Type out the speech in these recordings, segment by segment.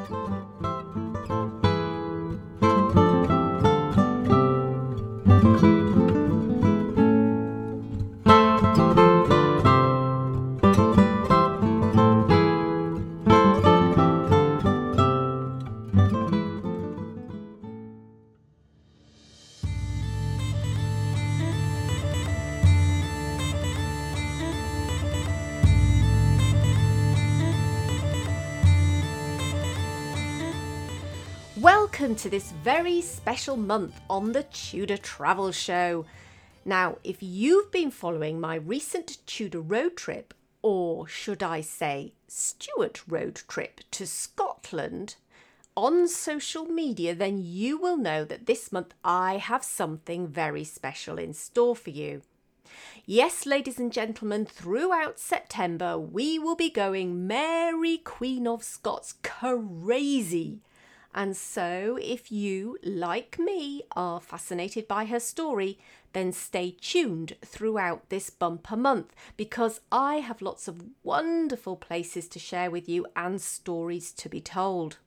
Welcome to this very special month on the Tudor Travel Show. Now, if you've been following my recent Tudor road trip, or should I say Stuart road trip to Scotland, on social media, then you will know that this month I have something very special in store for you. Yes, ladies and gentlemen, throughout September we will be going Mary Queen of Scots crazy. And so, if you, like me, are fascinated by her story, then stay tuned throughout this bumper month because I have lots of wonderful places to share with you and stories to be told.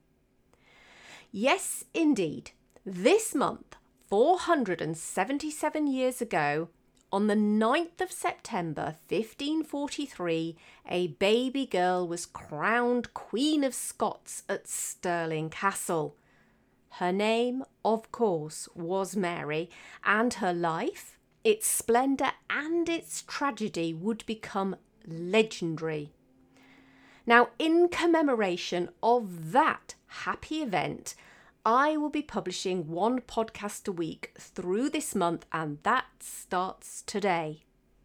Yes, indeed, this month, 477 years ago, on the 9th of September 1543, a baby girl was crowned Queen of Scots at Stirling Castle. Her name, of course, was Mary, and her life, its splendour and its tragedy would become legendary. Now, in commemoration of that happy event, I will be publishing one podcast a week through this month, and that starts today.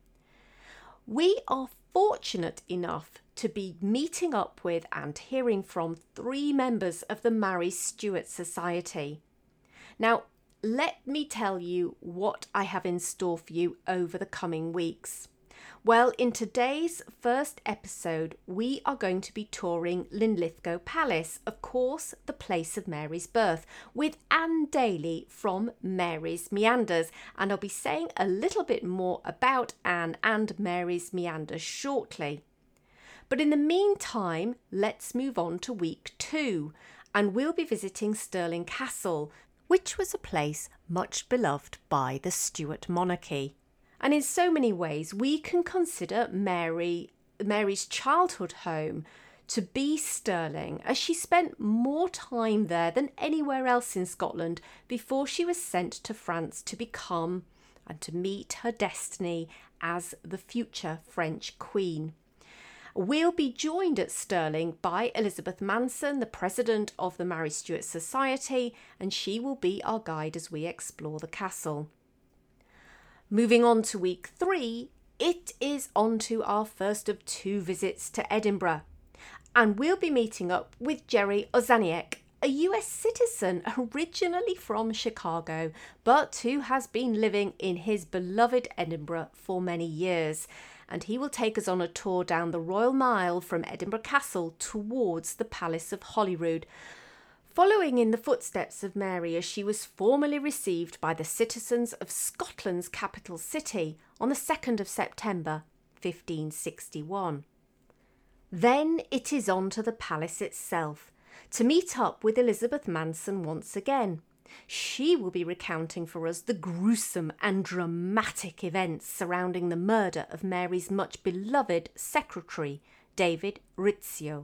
We are fortunate enough to be meeting up with and hearing from 3 members of the Mary Stuart Society. Now, let me tell you what I have in store for you over the coming weeks. Well, in today's first episode, we are going to be touring Linlithgow Palace, of course, the place of Mary's birth, with Anne Daly from Mary's Meanders. And I'll be saying a little bit more about Anne and Mary's Meanders shortly. But in the meantime, let's move on to week 2, and we'll be visiting Stirling Castle, which was a place much beloved by the Stuart monarchy. And in so many ways, we can consider Mary's childhood home to be Stirling, as she spent more time there than anywhere else in Scotland before she was sent to France to become and to meet her destiny as the future French Queen. We'll be joined at Stirling by Elizabeth Manson, the president of the Mary Stuart Society, and she will be our guide as we explore the castle. Moving on to week 3, it is on to our first of 2 visits to Edinburgh. And we'll be meeting up with Jerry Ozaniak, a US citizen originally from Chicago, but who has been living in his beloved Edinburgh for many years. And he will take us on a tour down the Royal Mile from Edinburgh Castle towards the Palace of Holyrood, following in the footsteps of Mary as she was formally received by the citizens of Scotland's capital city on the 2nd of September 1561. Then it is on to the palace itself, to meet up with Elizabeth Manson once again. She will be recounting for us the gruesome and dramatic events surrounding the murder of Mary's much beloved secretary, David Rizzio.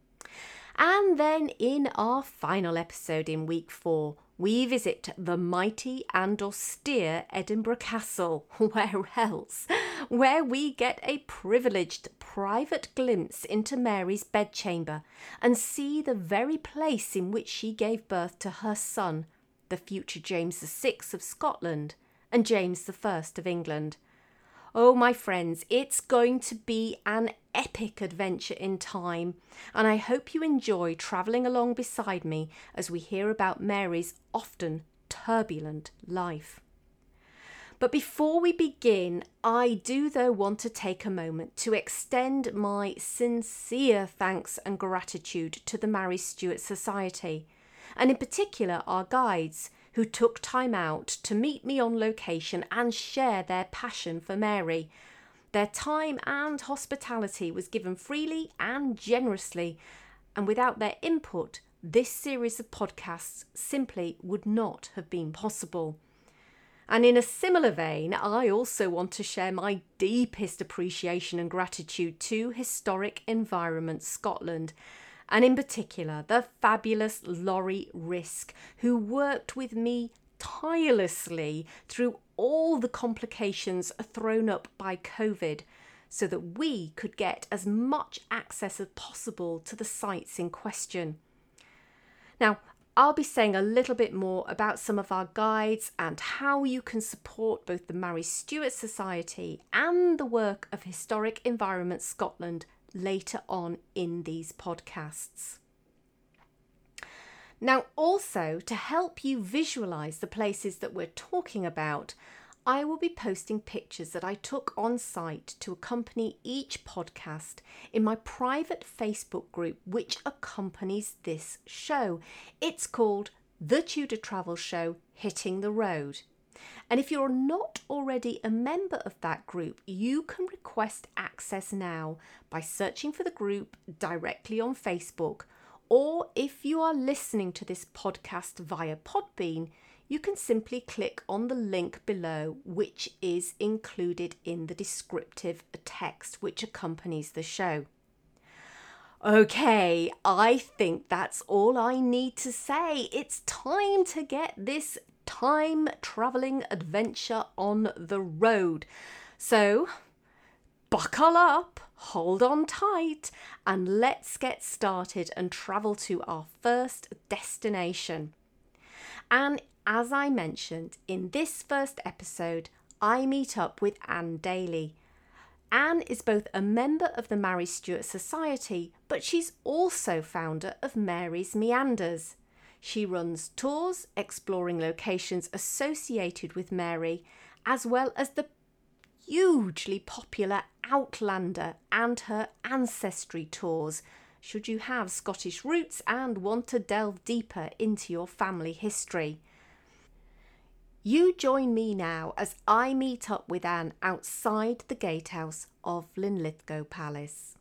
And then in our final episode in week 4, we visit the mighty and austere Edinburgh Castle, where else, where we get a privileged private glimpse into Mary's bedchamber and see the very place in which she gave birth to her son, the future James VI of Scotland and James I of England. Oh, my friends, it's going to be an epic adventure in time, and I hope you enjoy travelling along beside me as we hear about Mary's often turbulent life. But before we begin, I do though want to take a moment to extend my sincere thanks and gratitude to the Mary Stuart Society, and in particular our guides, who took time out to meet me on location and share their passion for Mary. Their time and hospitality was given freely and generously, And without their input, this series of podcasts simply would not have been possible. And in a similar vein, I also want to share my deepest appreciation and gratitude to Historic Environment Scotland, and in particular the fabulous Laurie Risk, who worked with me tirelessly through all the complications thrown up by COVID, so that we could get as much access as possible to the sites in question. Now, I'll be saying a little bit more about some of our guides and how you can support both the Mary Stuart Society and the work of Historic Environment Scotland later on in these podcasts. Now, also to help you visualise the places that we're talking about, I will be posting pictures that I took on site to accompany each podcast in my private Facebook group which accompanies this show. It's called The Tudor Travel Show Hitting the Road. And if you're not already a member of that group, you can request access now by searching for the group directly on Facebook, or if you are listening to this podcast via Podbean, you can simply click on the link below, which is included in the descriptive text which accompanies the show. Okay, I think that's all I need to say. It's time to get this time-travelling adventure on the road. So, buckle up, hold on tight, and let's get started and travel to our first destination. And as I mentioned, in this first episode, I meet up with Anne Daly. Anne is both a member of the Mary Stuart Society, but she's also founder of Mary's Meanders. She runs tours exploring locations associated with Mary, as well as the hugely popular Outlander and her Ancestry tours, should you have Scottish roots and want to delve deeper into your family history. You join me now as I meet up with Anne outside the gatehouse of Linlithgow Palace.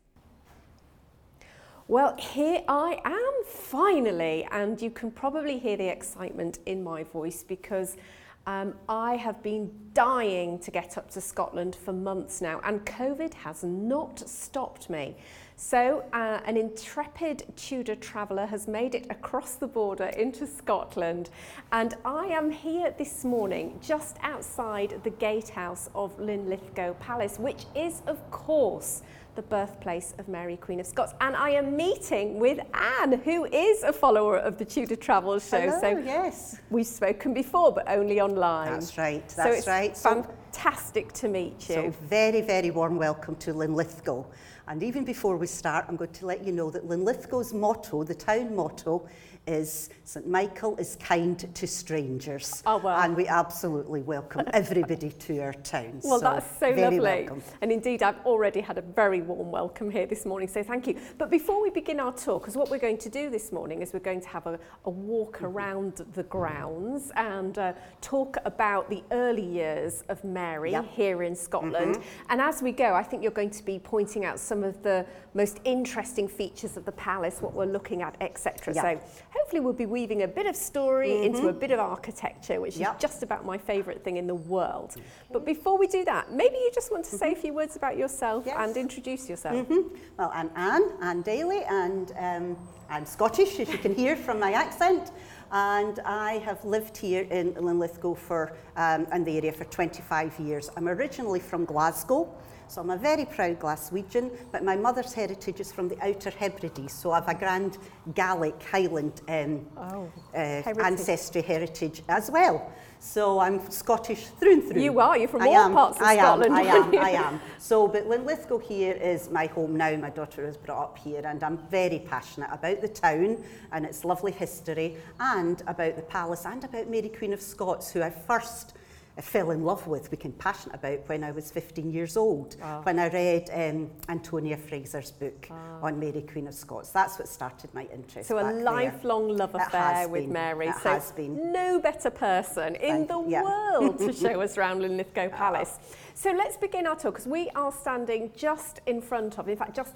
Well, here I am finally, and you can probably hear the excitement in my voice because I have been dying to get up to Scotland for months now, and COVID has not stopped me. So an intrepid Tudor traveller has made it across the border into Scotland, and I am here this morning just outside the gatehouse of Linlithgow Palace, which is of course the birthplace of Mary Queen of Scots, and I am meeting with Anne, who is a follower of the Tudor Travel Show. Hello, so yes. We've spoken before, but only online. That's right, So it's right. fantastic to meet you. So very, very warm welcome to Linlithgow. And even before we start, I'm going to let you know that Linlithgow's motto, the town motto, is St Michael is kind to strangers. Oh, well. And we absolutely welcome everybody to our town. Well, that's so very lovely. Welcome. And indeed, I've already had a very warm welcome here this morning, so thank you. But before we begin our tour, because what we're going to do this morning is we're going to have a walk around the grounds and talk about the early years of Mary here in Scotland. And as we go, I think you're going to be pointing out some of the most interesting features of the palace, what we're looking at, etc. So hopefully we'll be weaving a bit of story into a bit of architecture, which is just about my favourite thing in the world. But before we do that, maybe you just want to say a few words about yourself and introduce yourself. Well, I'm Anne Daly, and I'm Scottish, as you can hear from my accent. And I have lived here in Linlithgow in the area for 25 years. I'm originally from Glasgow, so I'm a very proud Glaswegian, but my mother's heritage is from the Outer Hebrides, so I have a grand Gaelic Highland ancestry heritage as well. So I'm Scottish through and through. You are, you're from all parts of Scotland. I am. So, but Linlithgow here is my home now. My daughter was brought up here, and I'm very passionate about the town and its lovely history, and about the palace, and about Mary Queen of Scots, who I first fell in love with, became passionate about when I was 15 years old, when I read Antonia Fraser's book on Mary, Queen of Scots. That's what started my interest. So a back lifelong love affair with Mary. It has been. No better person in the world to show us around Linlithgow Palace. So let's begin our tour, because we are standing just in front of, in fact, just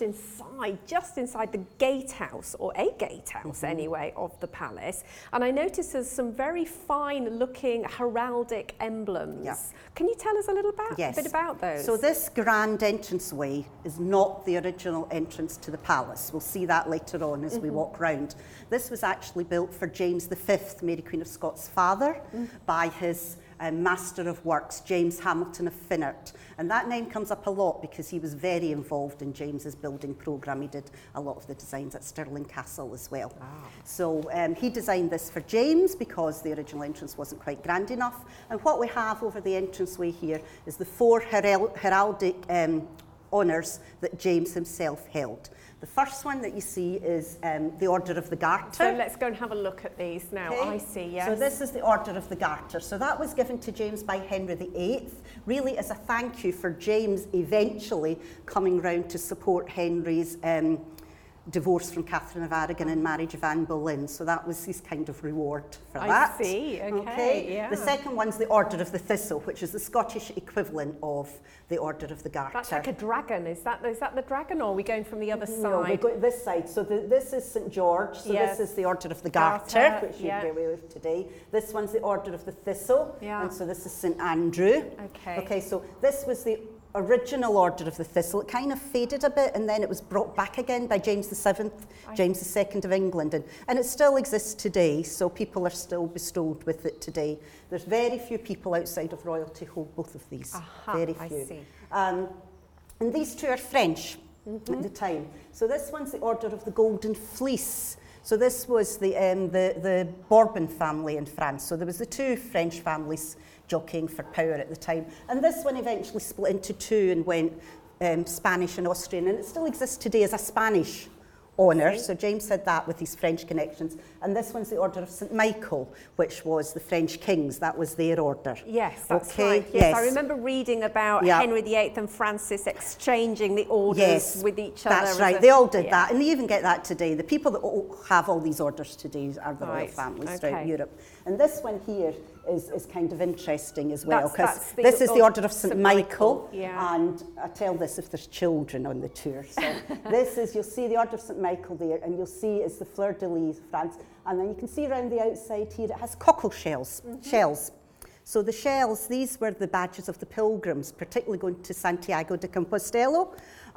inside the gatehouse, or a gatehouse anyway, of the palace. And I noticed there's some very fine-looking heraldic emblems. Yeah. Can you tell us a little bit about those? So this grand entranceway is not the original entrance to the palace. We'll see that later on as we walk round. This was actually built for James V, Mary Queen of Scots' father, by his Master of Works, James Hamilton of Finnart. And that name comes up a lot because he was very involved in James's building programme. He did a lot of the designs at Stirling Castle as well. So he designed this for James because the original entrance wasn't quite grand enough. And what we have over the entranceway here is the 4 heraldic honours that James himself held. The first one that you see is the Order of the Garter. So let's go and have a look at these now. Okay. I see, yes. So this is the Order of the Garter. So that was given to James by Henry VIII, really as a thank you for James eventually coming round to support Henry's divorce from Catherine of Aragon and marriage of Anne Boleyn. So that was his kind of reward for that. I see, okay. Yeah. The second one's the Order of the Thistle, which is the Scottish equivalent of the Order of the Garter. That's like a dragon. Is that the dragon, or are we going from the other side? No, we go this side. So this is St George. So this is the Order of the Garter, which you're aware of today. This one's the Order of the Thistle, and so this is St Andrew. Okay, so this was the original Order of the Thistle. It kind of faded a bit, and then it was brought back again by James VII, James II of England, and it still exists today, so people are still bestowed with it today. There's very few people outside of royalty who hold both of these, very few. I see. And these two are French at the time. So this one's the Order of the Golden Fleece. So this was the Bourbon family in France. So there was the two French families jockeying for power at the time. And this one eventually split into two and went Spanish and Austrian. And it still exists today as a Spanish honour. So James had that with his French connections. And this one's the Order of St Michael, which was the French kings. That was their order. Yes, that's right. Yes, I remember reading about Henry VIII and Francis exchanging the orders with each other. That's right. They all did that. And they even get that today. The people that have all these orders today are the royal families throughout Europe. And this one here is kind of interesting as well, because this is the Order of St Michael, and I tell this if there's children on the tour. So this is, you'll see the Order of St Michael there, and you'll see it's the fleur-de-lis of France, and then you can see around the outside here it has cockle shells. So the shells, these were the badges of the pilgrims, particularly going to Santiago de Compostela,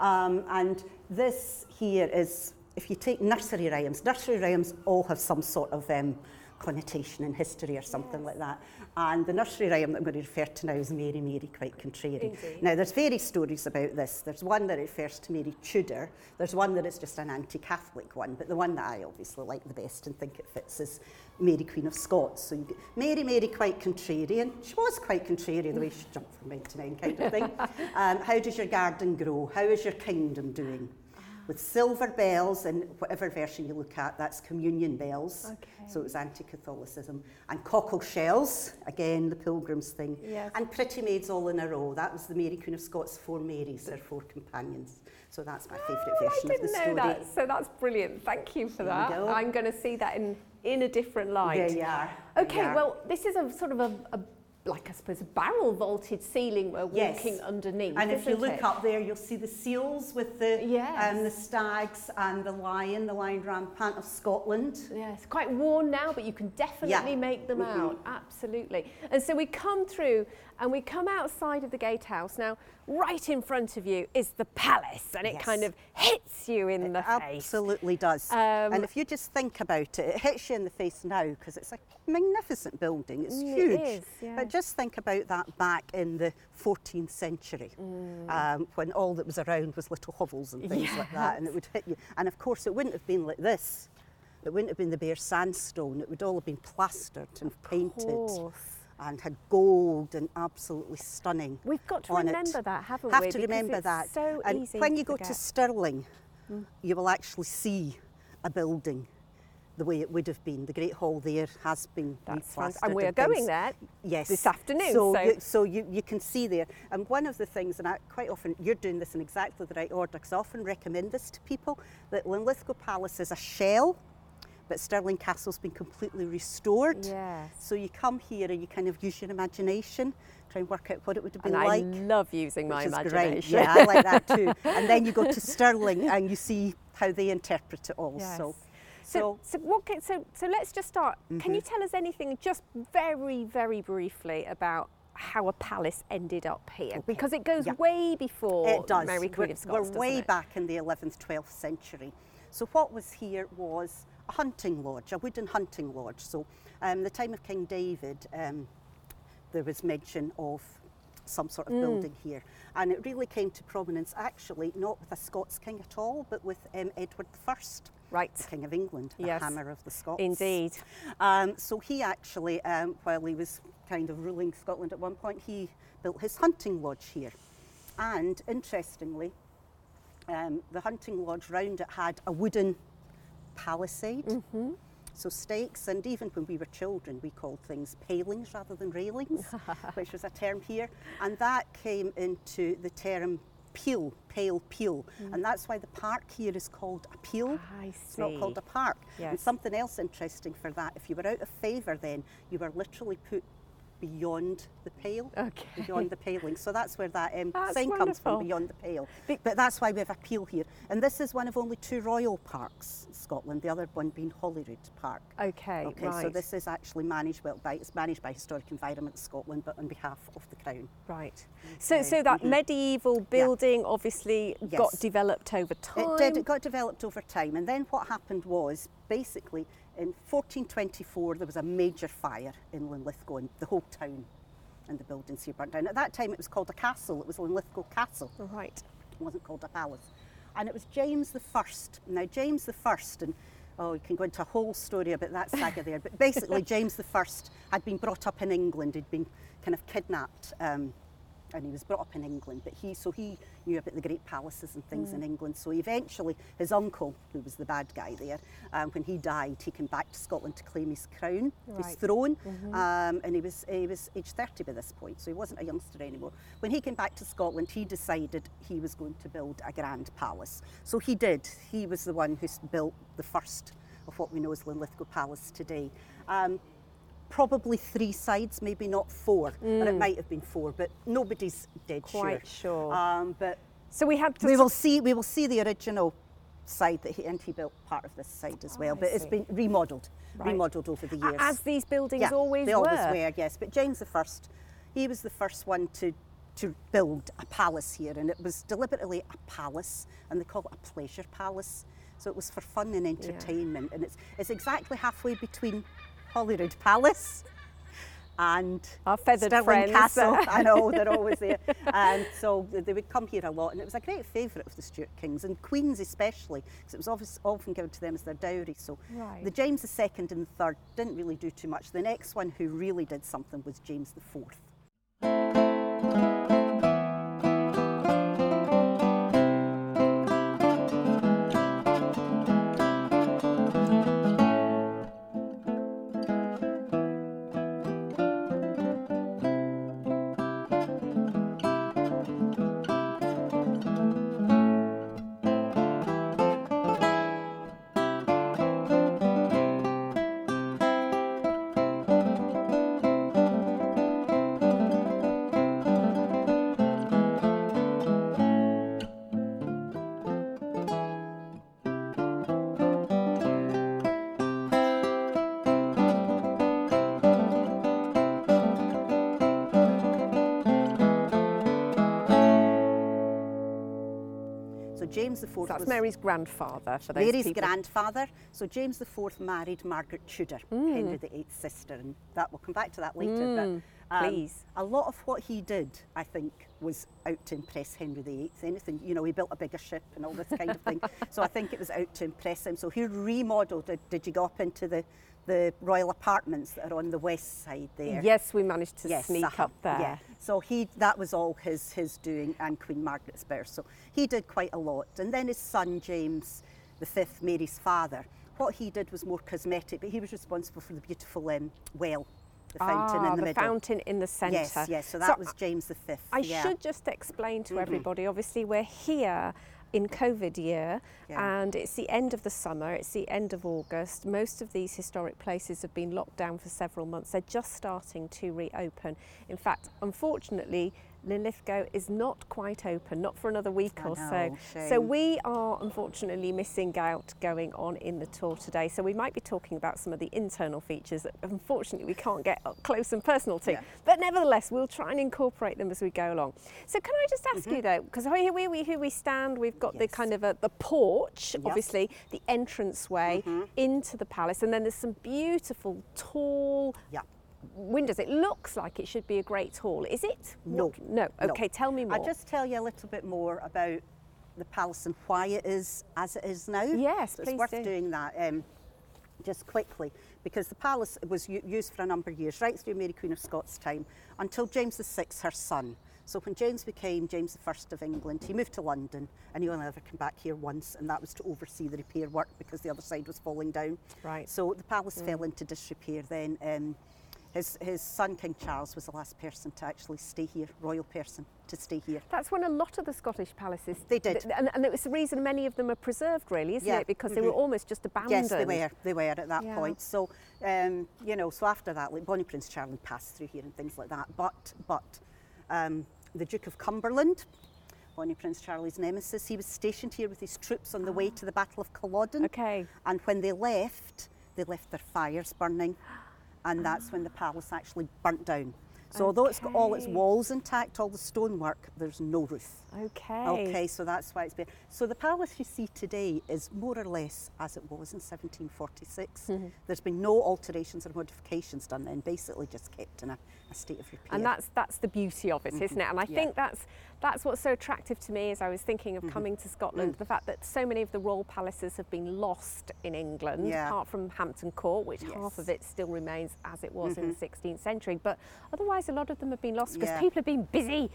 and this here is, if you take nursery rhymes all have some sort of connotation in history or something like that. And the nursery rhyme that I'm going to refer to now is Mary, Mary, quite contrary. Now, there's various stories about this. There's one that refers to Mary Tudor. There's one that is just an anti-Catholic one, but the one that I obviously like the best and think it fits is Mary, Queen of Scots. So you get Mary, Mary, quite contrarian. She was quite contrary, the way she jumped from 9 to 9 kind of thing. How does your garden grow? How is your kingdom doing? With silver bells, and whatever version you look at, that's communion bells. So it was anti-Catholicism. And cockle shells, again, the pilgrims thing. And pretty maids all in a row. That was the Mary, Queen of Scots, 4 Marys, their 4 companions. So that's my favourite version of the story. I didn't know that, so that's brilliant. Thank you for that. I'm going to see that in a different light. There you are. Okay, well, this is a sort of a like, I suppose, a barrel vaulted ceiling we're walking underneath. And if you look up there, you'll see the seals with the stags and the lion rampant of Scotland. Yes, quite worn now, but you can definitely make them out. Absolutely. And so we come through and we come outside of the gatehouse. Now, right in front of you is the palace, and it kind of hits you in the face. Absolutely does. And if you just think about it, it hits you in the face now because it's a magnificent building. It's huge. It is, but just think about that back in the 14th century, when all that was around was little hovels and things like that, and it would hit you. And of course, it wouldn't have been like this. It wouldn't have been the bare sandstone. It would all have been plastered and painted. And had gold and absolutely stunning. We've got to remember that, haven't we? Have to remember that. So and when you go to Stirling, you will actually see a building the way it would have been. The Great Hall there has been replastered. And we're going there this afternoon. So you can see there. And one of the things, and quite often you're doing this in exactly the right order, because I often recommend this to people, that Linlithgow Palace is a shell, but Stirling Castle's been completely restored. Yes. So you come here and you kind of use your imagination, try and work out what it would have been and like. I love using my imagination. Great. Yeah, I like that too. And then you go to Stirling and you see how they interpret it all. Yes. So let's just start. Can you tell us anything just very, very briefly about how a palace ended up here? Okay. Because it goes way before Mary Queen of Scots. We're way back in the 11th, 12th century. So what was here was a hunting lodge, a wooden hunting lodge. So the time of King David, there was mention of some sort of building here. And it really came to prominence actually not with a Scots king at all, but with Edward I. Right. The King of England, the hammer of the Scots. Indeed. So he actually, while he was kind of ruling Scotland at one point, he built his hunting lodge here. And interestingly, the hunting lodge round it had a wooden palisade. So stakes, and even when we were children, we called things palings rather than railings, which was a term here. And that came into the term peel, pale peel. And that's why the park here is called a peel. It's not called a park. Yes. And something else interesting for that, if you were out of favour then, you were literally put beyond the pale, beyond the paling. So that's where that sign comes from, beyond the pale. But that's why we have a peel here. And this is one of only 2 royal parks in Scotland, the other one being Holyrood Park. Okay, right. So this is actually managed, it's managed by Historic Environment Scotland, but on behalf of the Crown. Right. So that medieval building obviously got developed over time? It did, it got developed over time. And then what happened was, basically, in 1424, there was a major fire in Linlithgow, and the whole town and the buildings here burnt down. At that time, it was called a castle. It was Linlithgow Castle. Right. It wasn't called a palace. And it was James I. Now, James I, and you can go into a whole story about that saga there, but basically, James I had been brought up in England. He'd been kind of kidnapped, and he was brought up in England, but he knew about the great palaces and things in England. So eventually his uncle, who was the bad guy there, when he died, he came back to Scotland to claim his crown, his throne, and he was aged 30 by this point, so he wasn't a youngster anymore. When he came back to Scotland, he decided he was going to build a grand palace. So he did. He was the one who built the first of what we know as Linlithgow Palace today. Probably 3 sides, maybe not 4, and it might have been 4, but nobody's dead sure. But so we will see the original side that he built part of this side as well, but it's been remodelled over the years. As these buildings always they were. Always were, yes. But James I, he was the first one to build a palace here, and it was deliberately a palace, and they call it a pleasure palace. So it was for fun and entertainment, and it's exactly halfway between Holyrood Palace and our feathered Stirling friends. Castle. I know, they're always there. And so they would come here a lot, and it was a great favourite of the Stuart kings, and queens especially, because it was often given to them as their dowry. So the James II and the III didn't really do too much. The next one who really did something was James IV. James IV that's Mary's grandfather, for those Mary's people. grandfather. So James IV married Margaret Tudor, Henry VIII's sister, and that we'll come back to that later. But please. A lot of what he did, I think, was out to impress Henry VIII. Anything, he built a bigger ship and all this kind of thing. So I think it was out to impress him. So he remodelled it. Did you go up into the royal apartments that are on the west side there? Yes, we managed to sneak up there. Yeah. So that was all his doing, and Queen Margaret's birth. So he did quite a lot. And then his son James V, Mary's father, what he did was more cosmetic, but he was responsible for the beautiful well, the fountain in the middle. The fountain in the centre. Yes, so that was James V. I should just explain to everybody, obviously we're here in COVID year, and it's the end of the summer, it's the end of August. Most of these historic places have been locked down for several months. They're just starting to reopen. In fact, unfortunately, Linlithgow is not quite open, not for another week or so. Shame. So we are unfortunately missing out going on in the tour today. So we might be talking about some of the internal features that unfortunately we can't get up close and personal to. But nevertheless, we'll try and incorporate them as we go along. So can I just ask you though, because here we stand, we've got the kind of the porch, obviously, the entranceway into the palace, and then there's some beautiful tall windows. It looks like it should be a great hall. Is it? No. No. Okay, tell me more. I'll just tell you a little bit more about the palace and why it is as it is now. Yes, so please it's worth do. doing that just quickly, because the palace was used for a number of years, right through Mary Queen of Scots' time, until James VI, her son. So when James became James I of England, he moved to London, and he only ever came back here once, and that was to oversee the repair work because the other side was falling down. Right. So the palace fell into disrepair then. His son, King Charles, was the last person to actually stay here, royal person to stay here. That's when a lot of the Scottish palaces... They did. And it was the reason many of them are preserved, really, isn't it? Because they were almost just abandoned. Yes, they were at that point. So, you know, so after that, like Bonnie Prince Charlie passed through here and things like that. But the Duke of Cumberland, Bonnie Prince Charlie's nemesis, he was stationed here with his troops on the way to the Battle of Culloden. Okay. And when they left their fires burning. And that's when the palace actually burnt down. So although it's got all its walls intact, all the stonework, there's no roof. Okay, so that's why it's been. So the palace you see today is more or less as it was in 1746. There's been no alterations or modifications done then, basically just kept in a state of repair. And that's the beauty of it, isn't it? And I think that's what's so attractive to me as I was thinking of coming to Scotland, the fact that so many of the royal palaces have been lost in England, apart from Hampton Court, which half of it still remains as it was in the 16th century. But otherwise, a lot of them have been lost because people have been busy.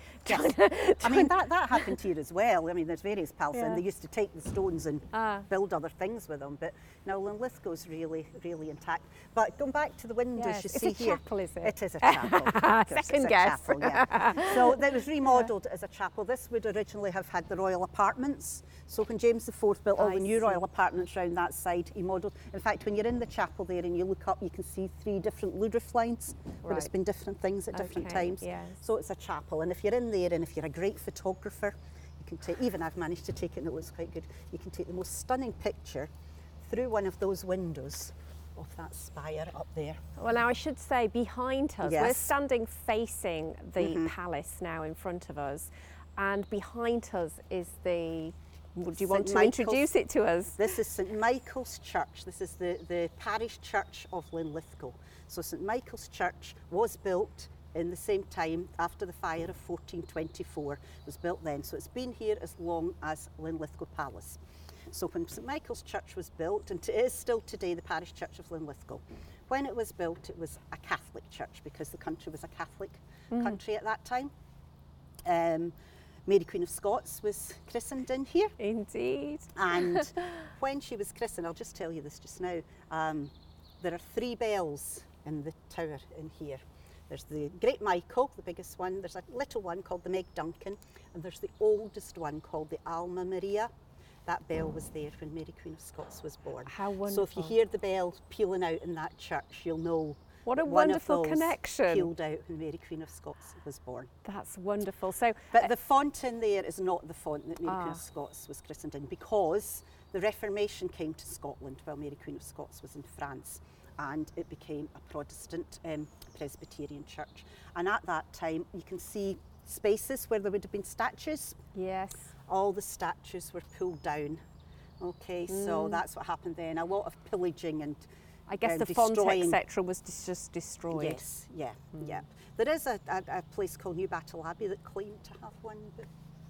I mean, that happened here as well. I mean, there's various palaces, and they used to take the stones and build other things with them. But now Linlithgow's really, really intact. But going back to the windows you see here. It's a chapel, is it? It is a chapel. Second guess. Chapel, So that was remodelled as a chapel. This would originally have had the royal apartments. So when James IV built all the new royal apartments round that side, he modelled. In fact, when you're in the chapel there and you look up, you can see 3 different loo roof lines where it's been different things at different times. So it's a chapel. And if you're in there and if you're a great photographer, you can take, even I've managed to take it and it looks quite good, you can take the most stunning picture through one of those windows of that spire up there. Well, now I should say behind us, we're standing facing the palace now in front of us, and behind us is the... Would you want to introduce it to us? This is St Michael's Church. This is the parish church of Linlithgow. So St Michael's Church was built in the same time after the fire of 1424. It was built then. So it's been here as long as Linlithgow Palace. So when St Michael's Church was built, and it is still today the parish church of Linlithgow, when it was built it was a Catholic church because the country was a Catholic country at that time. Mary Queen of Scots was christened in here. Indeed. And when she was christened, I'll just tell you this just now, there are 3 bells in the tower in here. There's the Great Michael, the biggest one, there's a little one called the Meg Duncan, and there's the oldest one called the Alma Maria. That bell was there when Mary Queen of Scots was born. How wonderful. So if you hear the bell pealing out in that church, you'll know what a one wonderful of those connection. Pealed out when Mary Queen of Scots was born. That's wonderful. So, but the font in there is not the font that Mary Queen of Scots was christened in, because the Reformation came to Scotland while Mary Queen of Scots was in France, and it became a Protestant Presbyterian church. And at that time, you can see spaces where there would have been statues. Yes. All the statues were pulled down. Okay, so that's what happened then. A lot of pillaging and I guess the font, etc., was just destroyed. Yes, yeah. There is a place called New Battle Abbey that claimed to have one, but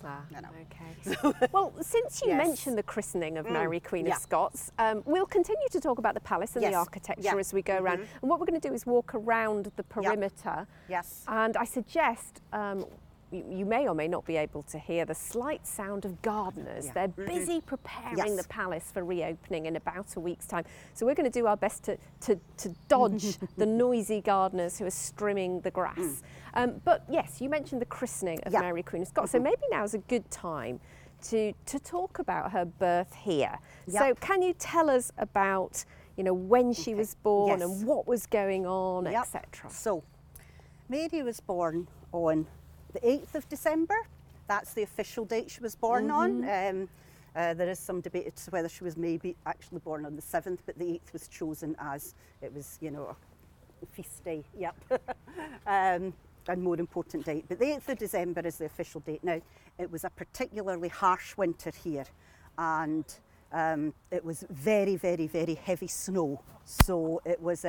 okay. Well, since you mentioned the christening of Mary Queen of Scots, we'll continue to talk about the palace and the architecture as we go around. And what we're going to do is walk around the perimeter. Yes. And I suggest you may or may not be able to hear the slight sound of gardeners. They're busy preparing the palace for reopening in about a week's time. So we're going to do our best to dodge the noisy gardeners who are trimming the grass. But yes, you mentioned the christening of Mary Queen of Scots. So maybe now's a good time to talk about her birth here. So can you tell us about, when she was born and what was going on, etc.? So Mary was born on the 8th of December. That's the official date she was born on. There is some debate as to whether she was maybe actually born on the 7th, but the 8th was chosen as it was, a feast day. And more important date. But the 8th of December is the official date. Now, it was a particularly harsh winter here, and it was very, very, very heavy snow. So it was,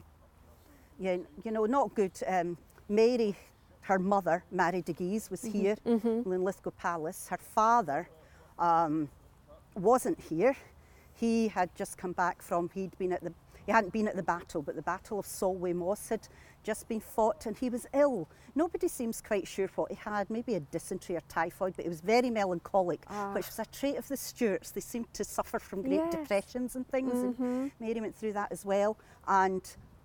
not good. Mary, her mother, Mary de Guise, was here in Linlithgow Palace. Her father wasn't here. He had just come back from, he hadn't been at the battle, but the Battle of Solway Moss had just been fought, and he was ill. Nobody seems quite sure what he had, maybe a dysentery or typhoid, but he was very melancholic, which was a trait of the Stuarts. They seemed to suffer from great depressions and things, and Mary went through that as well. And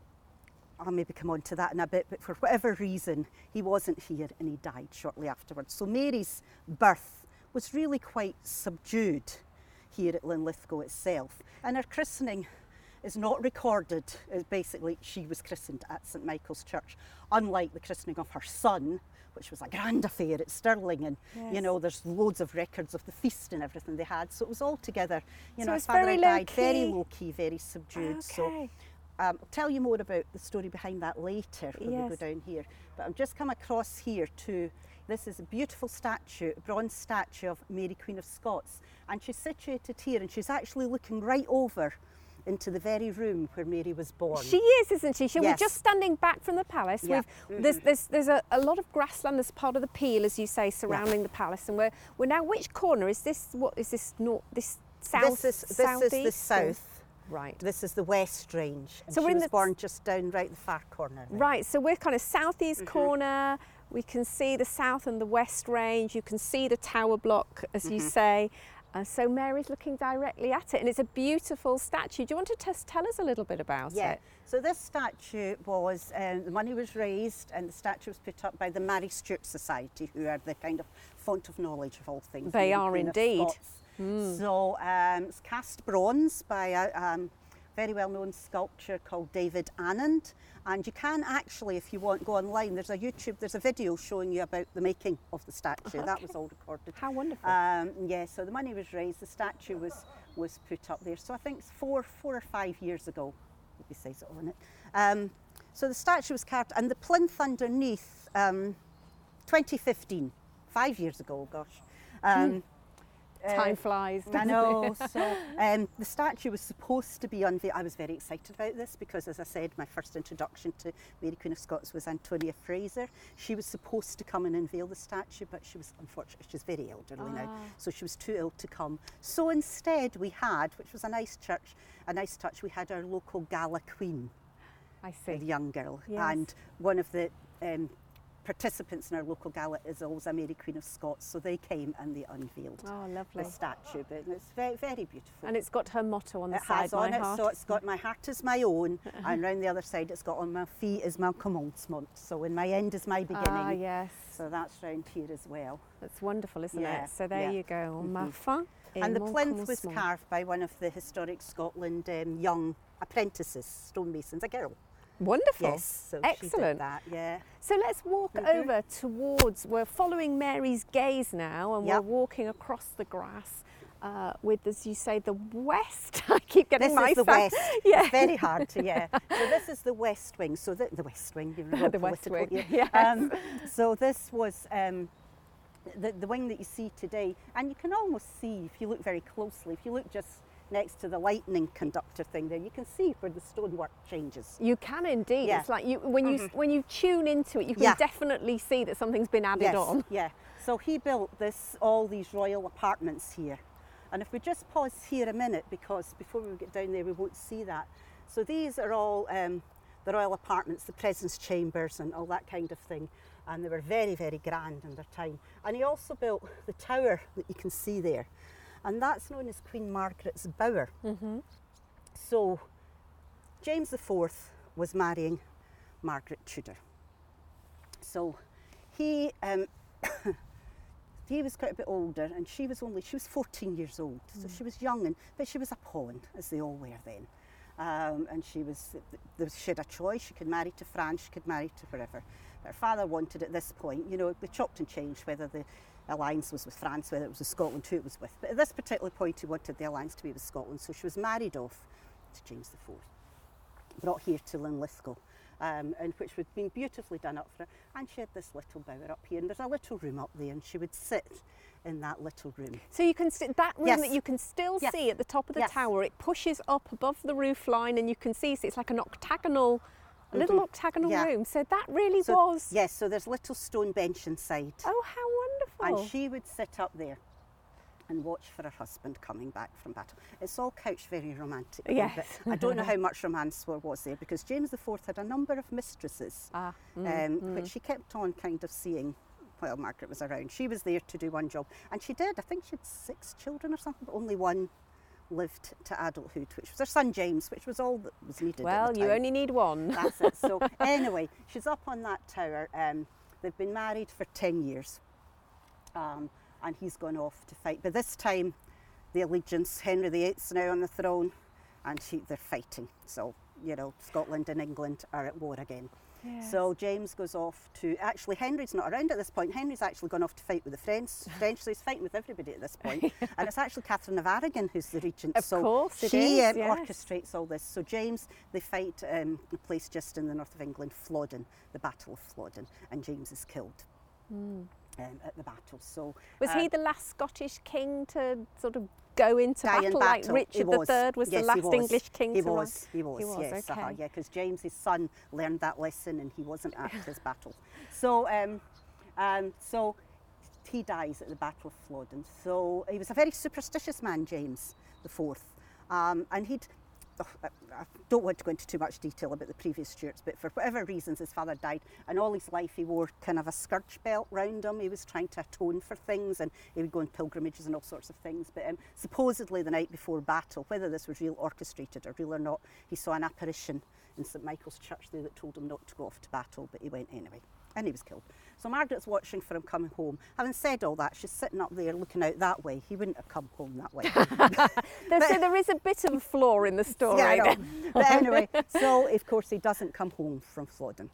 I'll maybe come on to that in a bit, but for whatever reason, he wasn't here and he died shortly afterwards. So Mary's birth was really quite subdued here at Linlithgow itself. And her christening is not recorded. Basically, she was christened at St Michael's Church, unlike the christening of her son, which was a grand affair at Stirling, and there's loads of records of the feast and everything they had. So it was all together. So her father died very low key, very subdued. Okay. So I'll tell you more about the story behind that later when we go down here. But I've just come across here to, this is a beautiful statue, a bronze statue of Mary Queen of Scots. And she's situated here, and she's actually looking right over into the very room where Mary was born. She is, isn't she? We're just standing back from the palace. There's a lot of grassland as part of the peel, as you say, surrounding the palace. And we're now, which corner is this? What is this? This south? This is the south. Right. This is the West Range. And so she was born just down right the far corner. Now. Right, so we're kind of southeast corner. We can see the South and the West Range. You can see the tower block, as you say. So Mary's looking directly at it, and it's a beautiful statue. Do you want to tell us a little bit about it? So this statue was, the money was raised and the statue was put up by the Mary Stuart Society, who are the kind of font of knowledge of all things. They are indeed. So it's cast bronze by a very well-known sculptor called David Annand, and you can actually, if you want, go online. There's a video showing you about the making of the statue. That was all recorded. How wonderful! So the money was raised. The statue was put up there. So I think it's 4 or 5 years ago. It says it on it. So the statue was carved, and the plinth underneath, 2015, 5 years ago. Gosh. Time flies. I know. So the statue was supposed to be unveiled. I was very excited about this because, as I said, my first introduction to Mary Queen of Scots was Antonia Fraser. She was supposed to come and unveil the statue, but she was, unfortunately, she's very elderly now, so she was too ill to come. So instead we had, which was a nice touch, we had our local gala queen. I see. The young girl. Yes. And one of the participants in our local gala is always a Mary Queen of Scots, so they came and they unveiled the statue. But it's very, very beautiful. And it's got her motto on the side. It has on it, so it's got "My heart is my own," and round the other side it's got "On my feet is my commencement." So "In my end is my beginning." Ah, yes. So that's round here as well. That's wonderful, isn't it? So there you go. Ma fin and the plinth was carved by one of the Historic Scotland young apprentices, stonemasons, a girl. Wonderful. Yes, so excellent. She did that, So let's walk over towards, we're following Mary's gaze now, and we're walking across the grass with, as you say, the west. I keep getting myself. This is the west. Yeah. It's very hard to, So this is the West Wing. So the West Wing, the West Wing. Yes. So this was the wing that you see today, and you can almost see, if you look very closely, if you look just next to the lightning conductor thing there, you can see where the stonework changes. You can indeed. It's like when you tune into it, you can definitely see that something's been added on. Yeah. So he built all these royal apartments here. And if we just pause here a minute, because before we get down there we won't see that. So these are all the royal apartments, the presence chambers and all that kind of thing. and they were very, very grand in their time. And he also built the tower that you can see there, and that's known as Queen Margaret's Bower. So James IV was marrying Margaret Tudor. So he he was quite a bit older, and she was 14 years old, so she was young, but she was a pawn, as they all were then. And she had a choice. She could marry to France, she could marry to wherever. But her father wanted at this point, you know, they chopped and changed whether the alliance was with France, whether it was with Scotland, who it was with. But at this particular point, he wanted the alliance to be with Scotland, so she was married off to James IV, brought here to Linlithgow, and which had been beautifully done up for her. And she had this little bower up here, and there's a little room up there, and she would sit in that little room. So you can that room Yes. that you can still Yes. see at the top of the Yes. tower, it pushes up above the roof line, and you can see, so it's like an octagonal, a little octagonal Yeah. room. So that really So, was. yes, so there's little stone bench inside. Oh, how wonderful! And she would sit up there and watch for her husband coming back from battle. It's all couched very romantically, Yes. but I don't know how much romance was there, because James IV had a number of mistresses, which she kept on kind of seeing while Margaret was around. She was there to do one job, and she did. I think she had 6 children or something, but only one lived to adulthood, which was her son James, which was all that was needed. Well, at the you time. only need one. That's it. So anyway, she's up on that tower. They've been married for 10 years, and he's gone off to fight. But this time, the allegiance, Henry VIII's now on the throne, and they're fighting. So, you know, Scotland and England are at war again. Yes. So James goes off to, actually Henry's not around at this point. Henry's actually gone off to fight with the French, so he's fighting with everybody at this point. And it's actually Catherine of Aragon who's the regent. Of course it she is, yes. orchestrates all this. So James, they fight a place just in the north of England, Flodden, the Battle of Flodden, and James is killed at the battle. So Was he the last Scottish king to sort of go into die in battle, like battle? Richard III was Yes, the he last was. English king He to was, He was, yes, okay. yeah, because James, his son, learned that lesson, and he wasn't at his battle. So, so he dies at the Battle of Flodden. So he was a very superstitious man, James IV, and he'd. I don't want to go into too much detail about the previous Stuarts, but for whatever reasons his father died, and all his life he wore kind of a scourge belt round him. He was trying to atone for things, and he would go on pilgrimages and all sorts of things. But supposedly the night before battle, whether this was real orchestrated or real or not, he saw an apparition in St Michael's Church there that told him not to go off to battle, but he went anyway, and he was killed. So Margaret's watching for him coming home. Having said all that, she's sitting up there looking out that way. He wouldn't have come home that way. So there is a bit of a flaw in the story. Yeah, I know. then. But anyway, so of course he doesn't come home from Flodden.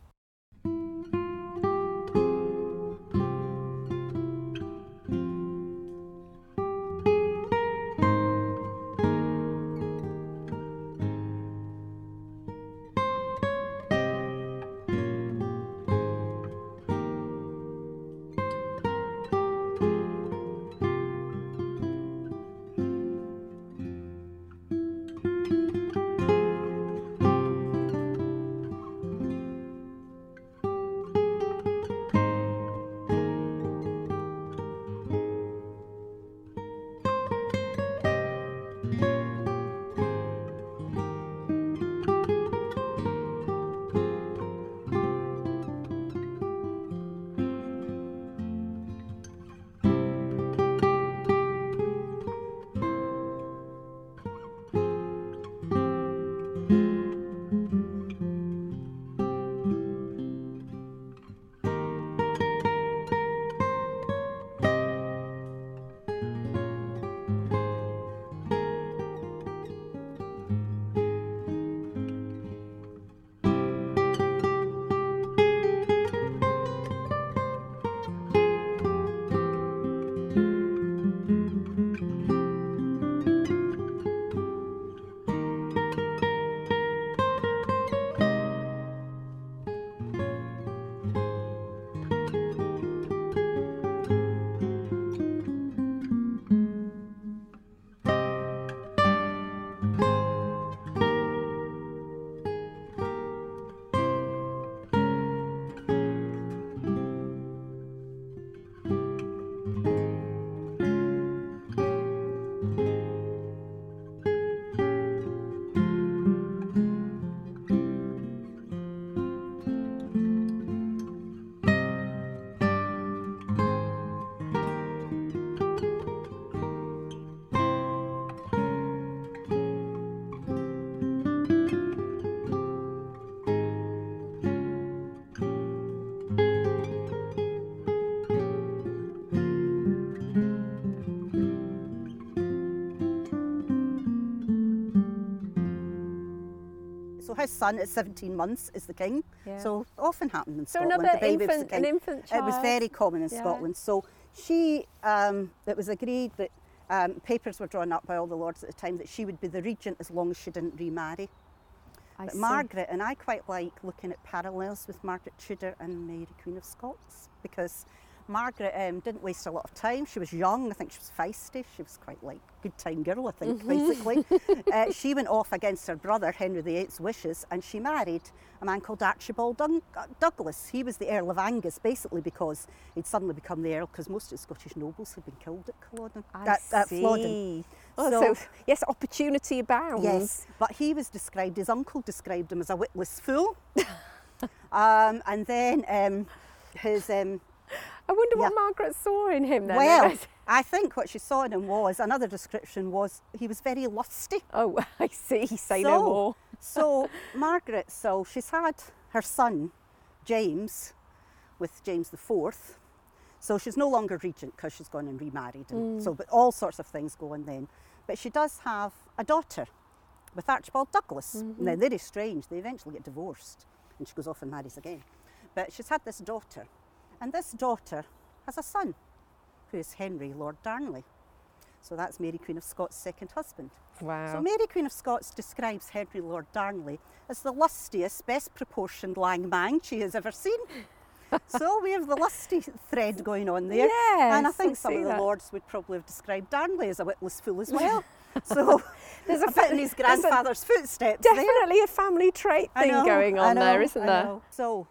So his son at 17 months is the king. Yeah. So often happened in So Scotland. another the baby was the infant, king. an infant child. It was very common in Yeah. Scotland. So she, it was agreed that papers were drawn up by all the lords at the time that she would be the regent as long as she didn't remarry. I But see. Margaret, and I quite like looking at parallels with Margaret Tudor and Mary Queen of Scots, because Margaret didn't waste a lot of time. She was young, I think she was feisty, she was quite like good time girl, I think, basically. She went off against her brother, Henry VIII's wishes, and she married a man called Archibald Douglas. He was the Earl of Angus, basically because he'd suddenly become the Earl, because most of the Scottish nobles had been killed at Culloden. At Flodden. Oh, so yes, opportunity abounds. Yes, but he was described, his uncle described him as a witless fool. And then his... I wonder what Yeah. Margaret saw in him then. well, I think what she saw in him was, another description was, he was very lusty. Oh, I see. Say no more. So Margaret, so she's had her son, James, with James IV. So she's no longer regent because she's gone and remarried. And so, but all sorts of things go on then. But she does have a daughter with Archibald Douglas. Now, they're estranged. They eventually get divorced and she goes off and marries again. But she's had this daughter. And this daughter has a son, who is Henry Lord Darnley. So that's Mary Queen of Scots' second husband. Wow. So Mary Queen of Scots describes Henry Lord Darnley as the lustiest, best proportioned lang mang she has ever seen. So we have the lusty thread going on there. Yes, and I think I some see of the that. lords would probably have described Darnley as a witless fool as well. So There's a bit in his grandfather's footsteps there. definitely a family trait thing going on there, isn't I there? know. So,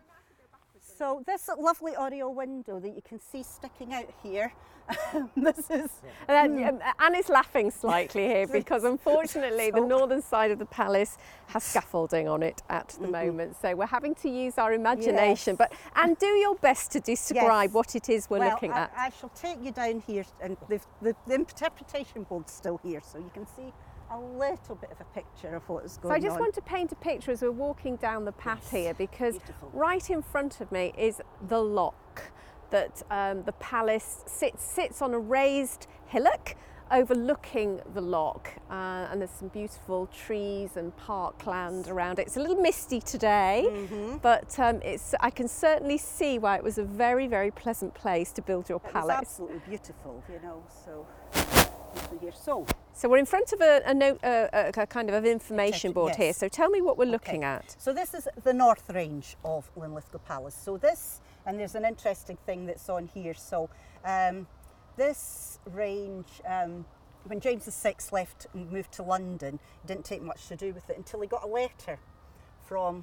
so this lovely oriel window that you can see sticking out here, this is... Annie's laughing slightly here because unfortunately the northern side of the palace has scaffolding on it at the moment. So we're having to use our imagination. Yes. And do your best to describe Yes. what it is we're looking at. I shall take you down here, and the interpretation board's still here, so you can see a little bit of a picture of what is So going I on. just want to paint a picture as we're walking down the path here, because beautiful. right in front of me is the loch that the palace sits on a raised hillock overlooking the loch, and there's some beautiful trees and parkland around it. It's a little misty today, but I can certainly see why it was a very, very pleasant place to build your It was palace. absolutely beautiful, you know. So here, So we're in front of a kind of an information board Yes. here. So tell me what we're looking at. So this is the north range of Linlithgow Palace. So this, and there's an interesting thing that's on here. So this range, when James VI left and moved to London, he didn't take much to do with it until he got a letter from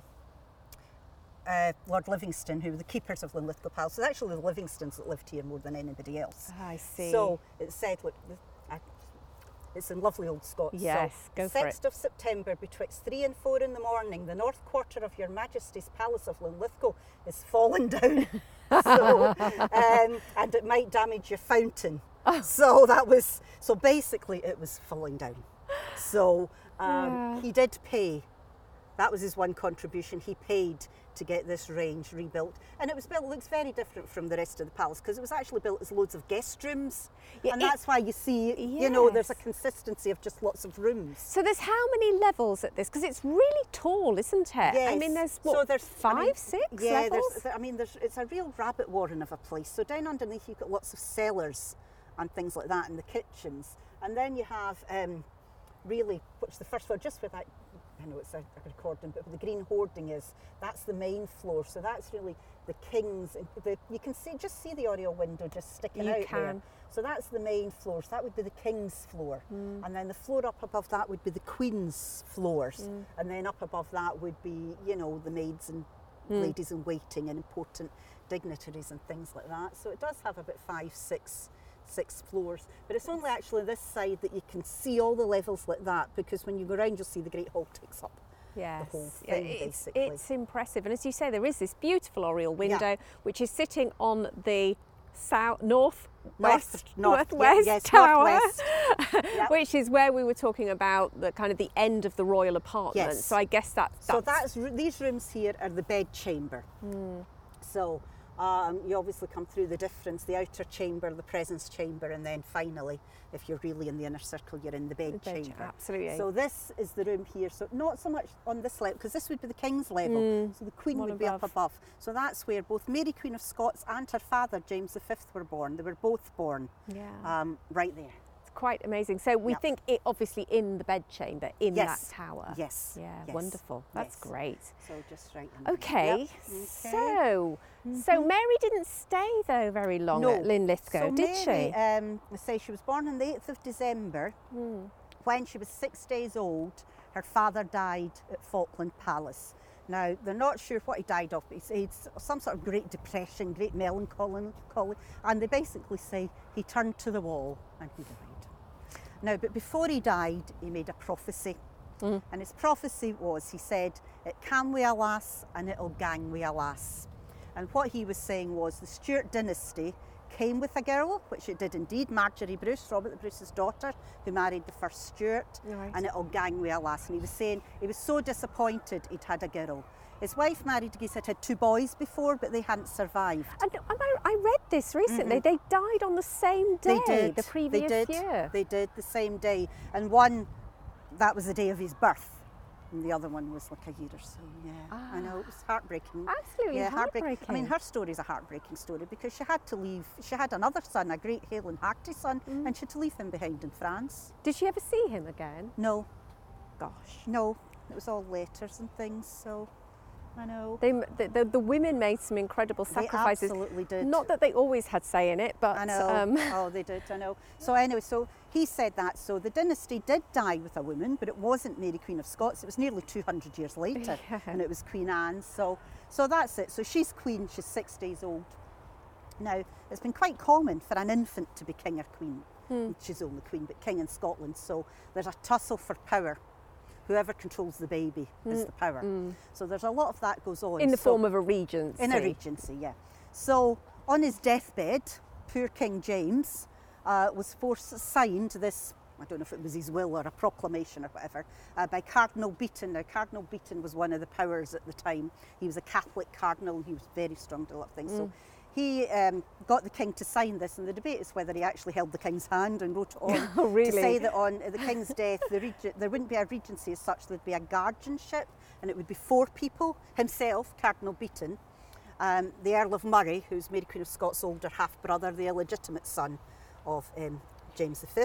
Lord Livingston, who were the keepers of Linlithgow Palace. So it's actually the Livingstons that lived here more than anybody else. I see. So it said, look, it's in lovely old Scots. Yes, so, go for it. 6th of September, betwixt 3 and 4 in the morning, the north quarter of your Majesty's Palace of Linlithgow is falling down. So, and it might damage your fountain. So basically it was falling down. So he did pay. That was his one contribution. He paid to get this range rebuilt, and it was built. Looks very different from the rest of the palace because it was actually built as loads of guest rooms, and that's why you see, you know, there's a consistency of just lots of rooms. So there's how many levels at this? Because it's really tall, isn't it? Yes. I mean, there's So what, there's, five, I mean, six yeah, levels? it's a real rabbit warren of a place. So down underneath you've got lots of cellars and things like that, and the kitchens, and then you have really, which the first floor, just with that. I know it's a recording, but where the green hoarding is, that's the main floor. So that's really the king's. You can just see the oriel window just sticking out there. So that's the main floor. So that would be the king's floor, and then the floor up above that would be the queen's floors, and then up above that would be, you know, the maids and ladies in waiting and important dignitaries and things like that. So it does have about 5, 6 floors, but it's only actually this side that you can see all the levels like that, because when you go around you'll see the Great Hall takes up the whole thing, basically. It's impressive, and as you say, there is this beautiful oriel window which is sitting on the northwest tower, Yep. which is where we were talking about the kind of the end of the royal apartment. Yes. So I guess that's these rooms here are the bed chamber. So You obviously come through the difference, the outer chamber, the presence chamber, and then finally, if you're really in the inner circle, you're in the bed chamber. Absolutely. So this is the room here. So not so much on this level, because this would be the King's level. So the Queen would be up above. So that's where both Mary Queen of Scots and her father, James V, were born. They were both born right there. Quite amazing. So we think it obviously in the bedchamber in that tower. Yes. Yeah. Wonderful. That's great. So just right in Okay. So Mary didn't stay though very long at Linlithgow, did she? Say she was born on the 8th of December. When she was 6 days old, her father died at Falkland Palace. Now, they're not sure what he died of, but he had some sort of great depression, great melancholy, and they basically say he turned to the wall and he died. Now, but before he died, he made a prophecy. And his prophecy was, he said, "It can we a lass and it'll gang we a lass." And what he was saying was the Stuart dynasty came with a girl, which it did indeed, Marjorie Bruce, Robert the Bruce's daughter, who married the first Stuart, and it'll gang we a lass. And he was saying he was so disappointed he'd had a girl. His wife, Mary de Guise, had 2 boys before, but they hadn't survived. And I read this recently. They died on the same day the previous year. They did, the same day. And one, that was the day of his birth. And the other one was like a year or so, I know, it was heartbreaking. Absolutely heartbreaking. I mean, her story is a heartbreaking story because she had to leave. She had another son, a great hale and hearty son, and she had to leave him behind in France. Did she ever see him again? No. Gosh. No. It was all letters and things, so... I know. The women made some incredible sacrifices. They absolutely did. Not that they always had say in it, but... I know. Oh, they did, I know. So anyway, so he said that. So the dynasty did die with a woman, but it wasn't Mary Queen of Scots. It was nearly 200 years later, and it was Queen Anne. So that's it. So she's queen. She's 6 days old. Now, it's been quite common for an infant to be king or queen. She's only queen, but king in Scotland. So there's a tussle for power. Whoever controls the baby is the power. So there's a lot of that goes on. In the form of a regency. In a regency, yeah. So on his deathbed, poor King James was signed this, I don't know if it was his will or a proclamation or whatever, by Cardinal Beaton. Now, Cardinal Beaton was one of the powers at the time. He was a Catholic cardinal. He was very strong to a lot of things. So he got the king to sign this, and the debate is whether he actually held the king's hand and wrote it on to say that on the king's death there wouldn't be a regency as such, there'd be a guardianship, and it would be 4 people: himself, Cardinal Beaton, the Earl of Murray, who's Mary Queen of Scots' older half-brother, the illegitimate son of James V,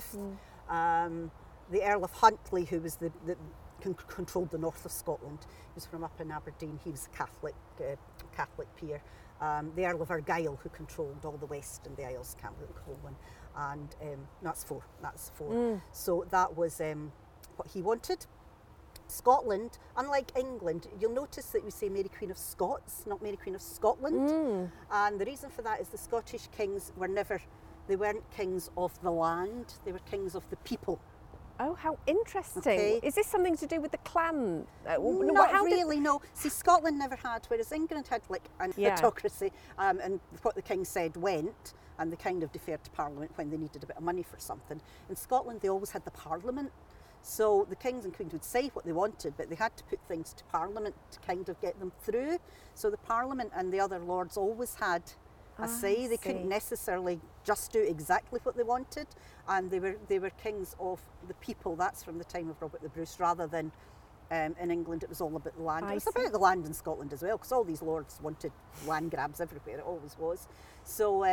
the Earl of Huntly, who was controlled the north of Scotland. He was from up in Aberdeen. He was a Catholic peer. The Earl of Argyll, who controlled all the west and the Isles, Colwyn, and that's 4. So that was what he wanted. Scotland, unlike England, you'll notice that we say Mary Queen of Scots, not Mary Queen of Scotland. And the reason for that is the Scottish kings they weren't kings of the land, they were kings of the people. Oh, how interesting. Okay. Is this something to do with the clan? Not really, no. See, Scotland never had, whereas England had like an autocracy, and what the king said went, and they kind of deferred to Parliament when they needed a bit of money for something. In Scotland, they always had the Parliament. So the kings and queens would say what they wanted, but they had to put things to Parliament to kind of get them through. So the Parliament and the other lords always had a say. They couldn't necessarily just do exactly what they wanted, and they were kings of the people. That's from the time of Robert the Bruce, rather than in England it was all about the land. It was about the land in Scotland as well, because all these lords wanted land grabs everywhere. It always was. So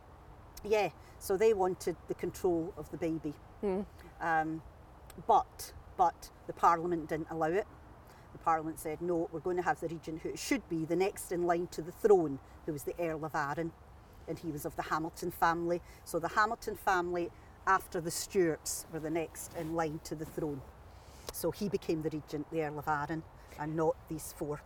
so they wanted the control of the baby. But the Parliament didn't allow it. The Parliament said, no, we're going to have the regent who should be the next in line to the throne, who was the Earl of Arran, and he was of the Hamilton family. So the Hamilton family, after the Stuarts, were the next in line to the throne. So he became the regent, the Earl of Arran, and not these 4.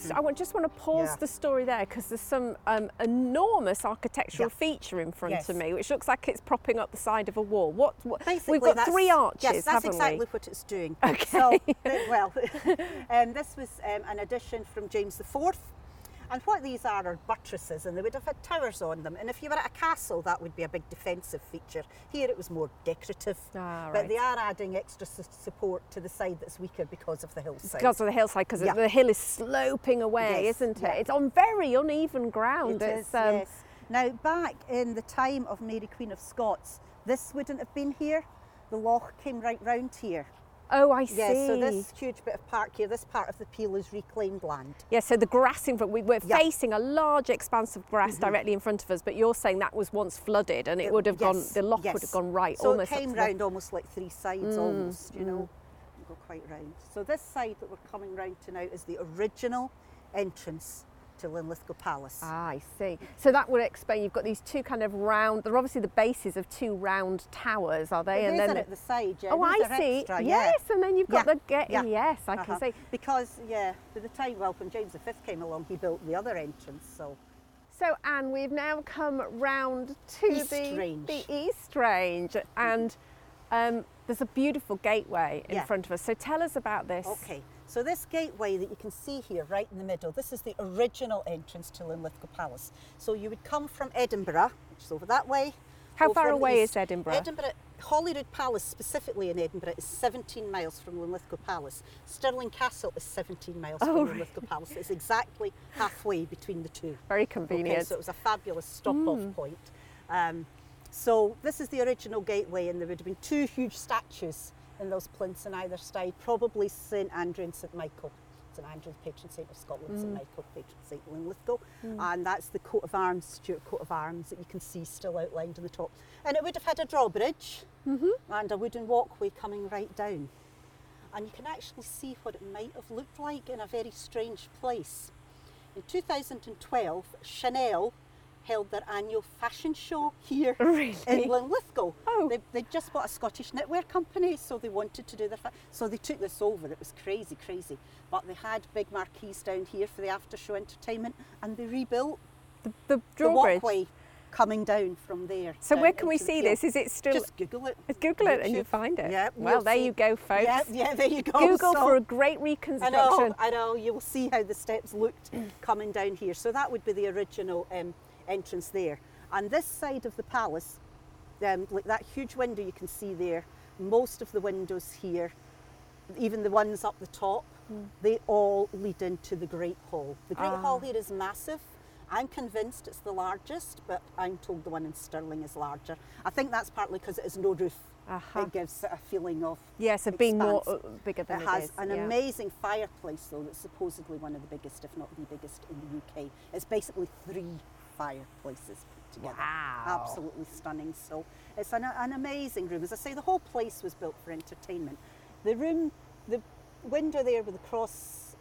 just want to pause the story there because there's some enormous architectural feature in front of me, which looks like it's propping up the side of a wall. What Basically, we've got 3 arches, yes, that's haven't exactly we? what it's doing. Okay. So, well, this was an addition from James IV. And what these are buttresses, and they would have had towers on them. And if you were at a castle, that would be a big defensive feature. Here it was more decorative. But they are adding extra support to the side that's weaker because of the hillside. Because of the hillside, because the hill is sloping away, isn't it? It's on very uneven ground. It is, yes. Now, back in the time of Mary Queen of Scots, this wouldn't have been here. The loch came right round here. Oh, I see. Yes, so this huge bit of park here, this part of the Peel is reclaimed land. Yes, so the grass in front, we're facing a large expanse of grass directly in front of us, but you're saying that was once flooded and it would have gone, the loch would have gone right almost. So it came round almost like 3 sides almost, you know, go quite round. So this side that we're coming round to now is the original entrance to Linlithgow Palace. Ah, I see. So that would explain, you've got these 2 kind of round, they're obviously the bases of 2 round towers, are they? And then at the side, oh, I see. Extra, yes, and then you've got the yes, I can see. Because, by the time, well, when James V came along, he built the other entrance, so. So, Anne, we've now come round to the East Range, and there's a beautiful gateway in front of us. So tell us about this. Okay. So this gateway that you can see here right in the middle, this is the original entrance to Linlithgow Palace. So you would come from Edinburgh, which is over that way. How far away is Edinburgh? Edinburgh, Holyrood Palace specifically in Edinburgh is 17 miles from Linlithgow Palace. Stirling Castle is 17 miles from Linlithgow Palace. It's exactly halfway between the two. Very convenient. Okay, so it was a fabulous stop-off point. So this is the original gateway, and there would have been 2 huge statues in those plinths on either side, probably St Andrew and St Michael. St Andrew, the patron saint of Scotland, St Michael, patron saint of Linlithgow. And that's the coat of arms, Stuart coat of arms, that you can see still outlined on the top. And it would have had a drawbridge and a wooden walkway coming right down. And you can actually see what it might have looked like in a very strange place. In 2012, Chanel held their annual fashion show here in Linlithgow. They just bought a Scottish knitwear company, so they wanted to do their so they took this over. It was crazy. But they had big marquees down here for the after show entertainment, and they rebuilt the drawbridge. The walkway coming down from there. So where can we see this? Is it still? Just Google it. Google it and you'll find it. Yeah. Well, there you go, folks. Yeah, there you go. Google for a great reconstruction. I know. You'll see how the steps looked coming down here. So that would be the original entrance there. And this side of the palace, like that huge window you can see there, most of the windows here, even the ones up the top, they all lead into the Great Hall. The Great Hall here is massive. I'm convinced it's the largest, but I'm told the one in Stirling is larger. I think that's partly because it has no roof. It gives a feeling of of being more bigger than it is. It has an amazing fireplace, though, that's supposedly one of the biggest, if not the biggest, in the UK. It's basically 3 fireplaces put together. Wow. Absolutely stunning. So it's an amazing room. As I say, the whole place was built for entertainment. The room, the window there with the cross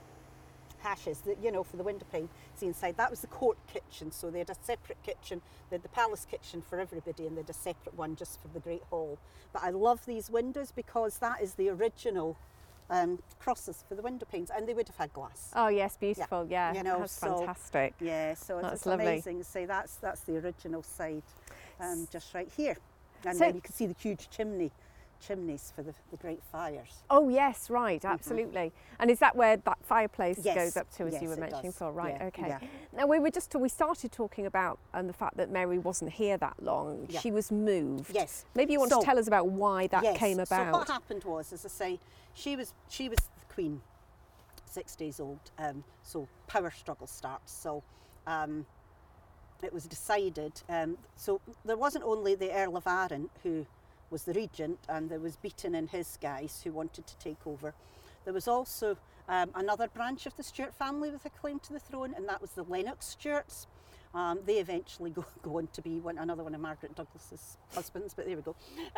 hashes, for the window pane, see inside, that was the court kitchen. So they had a separate kitchen. They had the palace kitchen for everybody, and they had a separate one just for the Great Hall. But I love these windows because that is the original crosses for the window panes, and they would have had glass. Oh yes, beautiful. Yeah, that's so fantastic. Yeah, so it's amazing. So that's the original side, just right here, and then you can see the huge chimneys for the great fires. Oh yes, right, absolutely. And is that where that fireplace goes up to, as you were mentioning before? Right, okay. Yeah. Now we started talking about the fact that Mary wasn't here that long. Yeah. She was moved. Yes. Maybe you want to tell us about why that came about. So what happened was, as I say, she was the Queen, 6 days old. So power struggle starts. So it was decided. So there wasn't only the Earl of Arran who was the regent, and there was Beaton and his guys who wanted to take over. There was also another branch of the Stuart family with a claim to the throne, and that was the Lennox Stuarts. They eventually go on to be another one of Margaret Douglas's husbands, but there we go.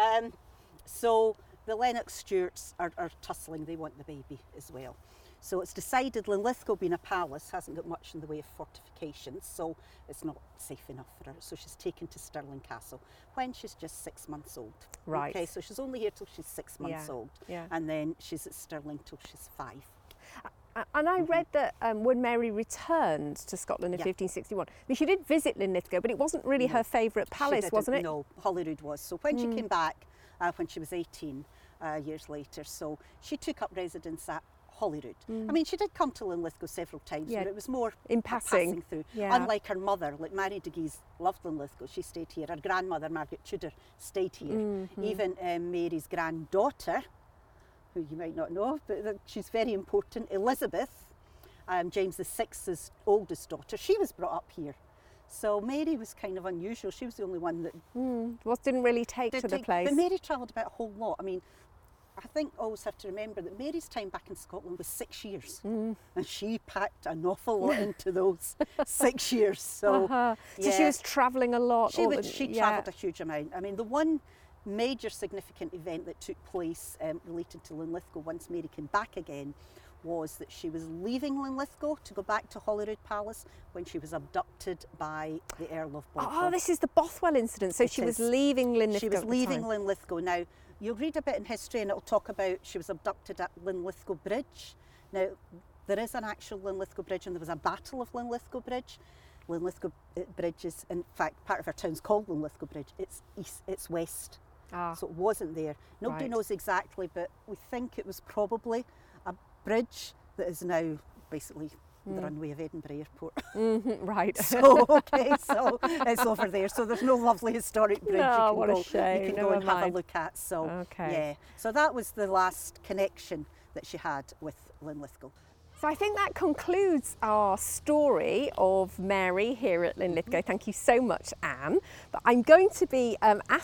So the Lennox Stuarts are tussling, they want the baby as well. So it's decided Linlithgow, being a palace, hasn't got much in the way of fortifications, so it's not safe enough for her. So she's taken to Stirling Castle when she's just 6 months old. Right. Okay, so she's only here till she's 6 months old. Yeah. And then she's at Stirling till she's 5. And I read that when Mary returned to Scotland in 1561, I mean, she did visit Linlithgow, but it wasn't really her favourite palace, wasn't it? No, Holyrood was. So when she came back, when she was 18 years later, so she took up residence at Holyrood. I mean, she did come to Linlithgow several times, but it was more in passing through. Yeah. Unlike her mother, like Mary de Guise loved Linlithgow, she stayed here. Her grandmother, Margaret Tudor, stayed here. Even Mary's granddaughter, who you might not know, but she's very important, Elizabeth, James VI's oldest daughter, she was brought up here. So Mary was kind of unusual. She was the only one that didn't really take to the place. But Mary travelled about a whole lot. I mean, I think always have to remember that Mary's time back in Scotland was 6 years, and she packed an awful lot into those 6 years. So, so she was travelling a lot. She travelled a huge amount. I mean, the one major significant event that took place related to Linlithgow once Mary came back again was that she was leaving Linlithgow to go back to Holyrood Palace when she was abducted by the Earl of Bothwell. Oh, this is the Bothwell incident. So she was leaving Linlithgow. She was leaving Linlithgow. Now, you'll read a bit in history and it'll talk about she was abducted at Linlithgow Bridge. Now, there is an actual Linlithgow Bridge and there was a battle of Linlithgow Bridge. Linlithgow Bridge is, in fact, part of our town's called Linlithgow Bridge. It's east, it's west. So it wasn't there. Nobody knows exactly, but we think it was probably a bridge that is now basically the runway of Edinburgh Airport. Right. So it's over there. So there's no lovely historic bridge you can go and have a look at. So yeah. So that was the last connection that she had with Linlithgow. So I think that concludes our story of Mary here at Linlithgow. Thank you so much, Anne. But I'm going to be I want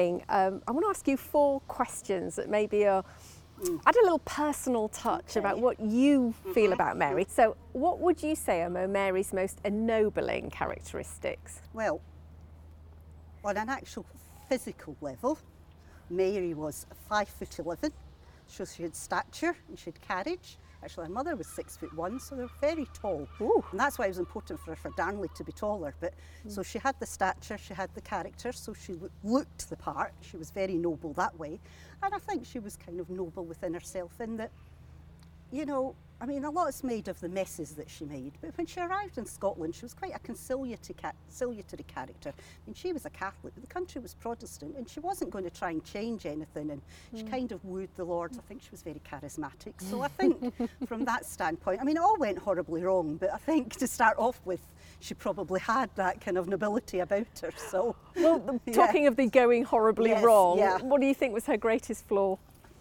to ask you 4 questions that maybe add a little personal touch about what you feel about Mary. So what would you say are Mary's most ennobling characteristics? Well, on an actual physical level, Mary was 5'11", so she had stature and she had carriage. Actually, her mother was 6'1", so they're very tall. Ooh. And that's why it was important for Darnley to be taller. But so she had the stature, she had the character, so she looked the part. She was very noble that way. And I think she was kind of noble within herself in that, you know, I mean, a lot is made of the messes that she made, but when she arrived in Scotland, she was quite a conciliatory character. I mean, she was a Catholic, but the country was Protestant, and she wasn't going to try and change anything, and she kind of wooed the Lords. I think she was very charismatic. So I think from that standpoint, I mean, it all went horribly wrong, but I think to start off with, she probably had that kind of nobility about her. So, well, talking of the going horribly wrong, what do you think was her greatest flaw?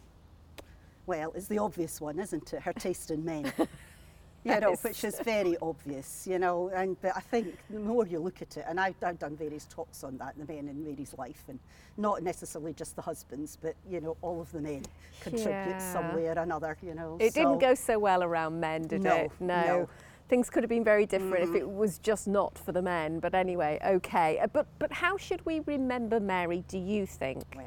Well, it's the obvious one, isn't it? Her taste in men, you know, which is very obvious, you know. But I think the more you look at it, and I've done various talks on that, the men in Mary's life, and not necessarily just the husbands, but you know, all of the men contribute some way or another, you know. It didn't go so well around men, did it? No. Things could have been very different if it was just not for the men. But anyway, okay. But how should we remember Mary, do you think? Well.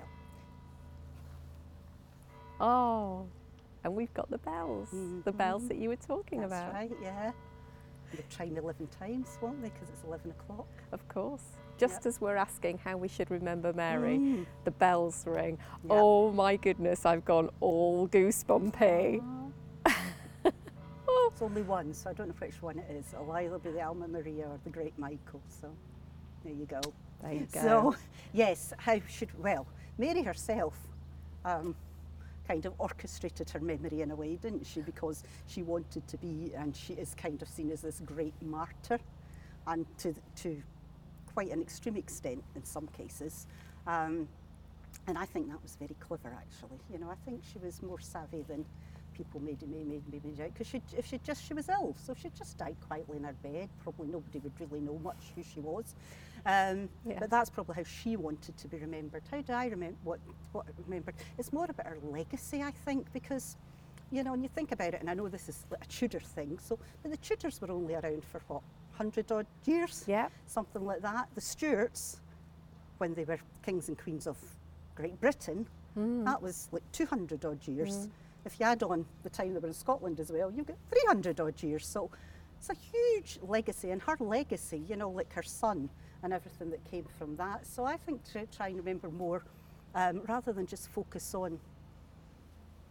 Oh, and we've got the bells, the bells that you were talking about. That's right, yeah. They'll chime 11 times, won't they, because it's 11 o'clock. Of course. Just as we're asking how we should remember Mary, the bells ring. Yep. Oh my goodness, I've gone all goosebumpy. It's only one, so I don't know which one it is. It'll either be the Alma Maria or the Great Michael, so there you go. There you go. So, yes, Mary herself kind of orchestrated her memory in a way, didn't she? Because she wanted to be, and she is kind of seen as this great martyr, and to quite an extreme extent in some cases. And I think that was very clever, actually. You know, I think she was more savvy than people made out, because she was ill, so she just died quietly in her bed. Probably nobody would really know much who she was. But that's probably how she wanted to be remembered. How do I remember what I remembered? It's more about her legacy, I think, because, you know, when you think about it, and I know this is a Tudor thing, but the Tudors were only around for what, 100 odd years? Yeah. Something like that. The Stuarts, when they were kings and queens of Great Britain, that was like 200 odd years. If you add on the time they were in Scotland as well, you get 300 odd years. So it's a huge legacy, and her legacy, you know, like her son and everything that came from that. So I think to try and remember more, rather than just focus on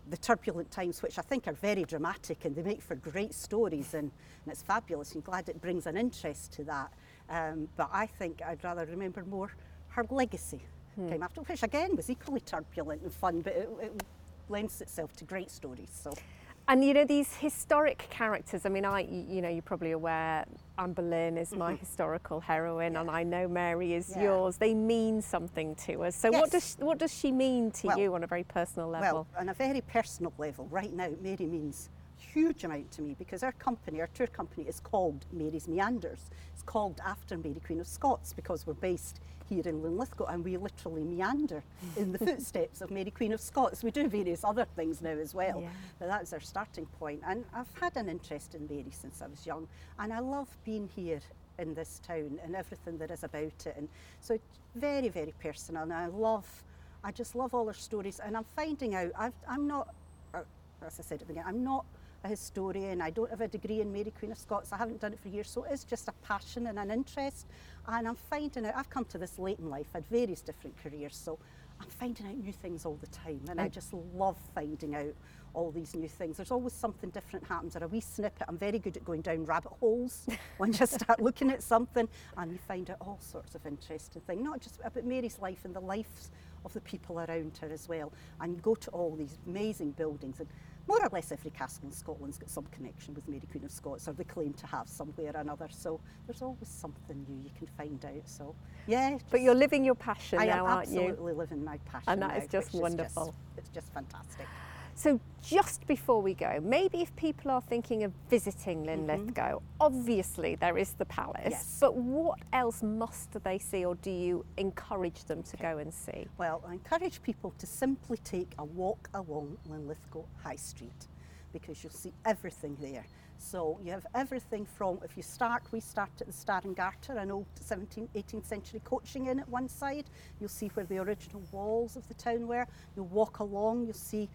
the turbulent times, which I think are very dramatic and they make for great stories, and it's fabulous. I'm glad it brings an interest to that. But I think I'd rather remember more her legacy came after, which again was equally turbulent and fun, but it lends itself to great stories. So. And you know, these historic characters, I mean, you're probably aware Anne Boleyn is my historical heroine, and I know Mary is yours. They mean something to us. So what does she mean to you on a very personal level? Well, on a very personal level, right now, Mary means a huge amount to me, because our tour company is called Mary's Meanders. It's called after Mary, Queen of Scots, because we're based here in Linlithgow, and we literally meander in the footsteps of Mary, Queen of Scots. We do various other things now as well, but that's our starting point. And I've had an interest in Mary since I was young, and I love being here in this town and everything there is about it. And so it's very, very personal, and I just love all her stories. And I'm finding out, I'm not, as I said at the beginning, I'm not a historian. I don't have a degree in Mary, Queen of Scots. I haven't done it for years, so it's just a passion and an interest. And I'm finding out, I've come to this late in life, had various different careers, so I'm finding out new things all the time, and I just love finding out all these new things. There's always something different happens, or a wee snippet. I'm very good at going down rabbit holes when you start looking at something, and you find out all sorts of interesting things, not just about Mary's life and the lives of the people around her as well. And you go to all these amazing buildings, and more or less every castle in Scotland's got some connection with Mary, Queen of Scots, or they claim to have somewhere or another. So there's always something new you can find out. So yeah. But you're living your passion now, aren't you? I am absolutely living my passion. And that is just wonderful. It's just fantastic. So just before we go, maybe if people are thinking of visiting Linlithgow, obviously there is the palace, but what else must they see, or do you encourage them to go and see? Well, I encourage people to simply take a walk along Linlithgow High Street, because you'll see everything there. So you have everything from, we start at the Star and Garter, an old 17th, 18th century coaching inn at one side. You'll see where the original walls of the town were. You'll walk along, you'll see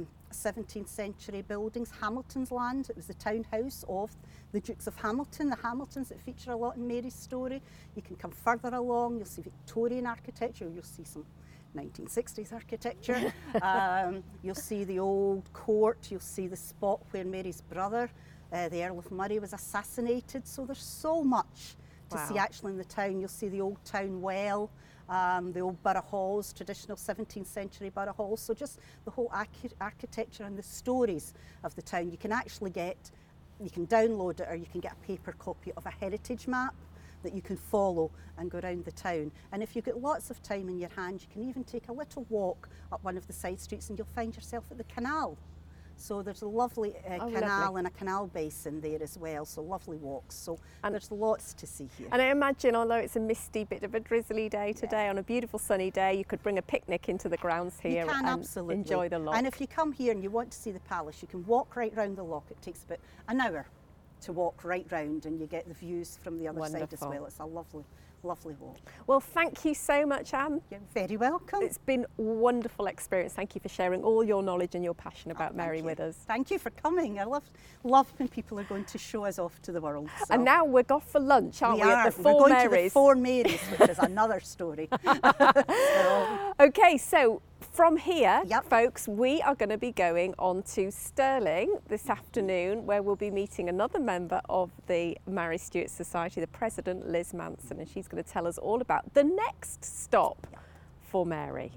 17th century buildings. Hamilton's Land, it was the townhouse of the Dukes of Hamilton, the Hamiltons that feature a lot in Mary's story. You can come further along, you'll see Victorian architecture, you'll see some 1960s architecture. You'll see the old court, you'll see the spot where Mary's brother, the Earl of Murray, was assassinated. So there's so much to see actually in the town. You'll see the old town well, the old borough halls, traditional 17th century borough halls. So just the whole architecture and the stories of the town. You can actually you can download it, or you can get a paper copy of a heritage map that you can follow and go around the town. And if you've got lots of time in your hand, you can even take a little walk up one of the side streets and you'll find yourself at the canal. So there's a lovely canal and a canal basin there as well, so lovely walks. So and there's lots to see here. And I imagine, although it's a misty, bit of a drizzly day today, on a beautiful sunny day, you could bring a picnic into the grounds here and enjoy the loch. And if you come here and you want to see the palace, you can walk right round the loch. It takes about an hour to walk right round, and you get the views from the other side as well. It's a lovely, lovely walk. Well, thank you so much, Anne. You're very welcome. It's been a wonderful experience. Thank you for sharing all your knowledge and your passion about Mary with us. Thank you for coming. I love when people are going to show us off to the world. So. And now we're off for lunch, aren't we? At the We're Four going Marys. to the Four Marys, which is another story. Okay, so from here, folks, we are going to be going on to Stirling this afternoon, where we'll be meeting another member of the Mary Stuart Society, the president, Liz Manson, and she's going to tell us all about the next stop for Mary.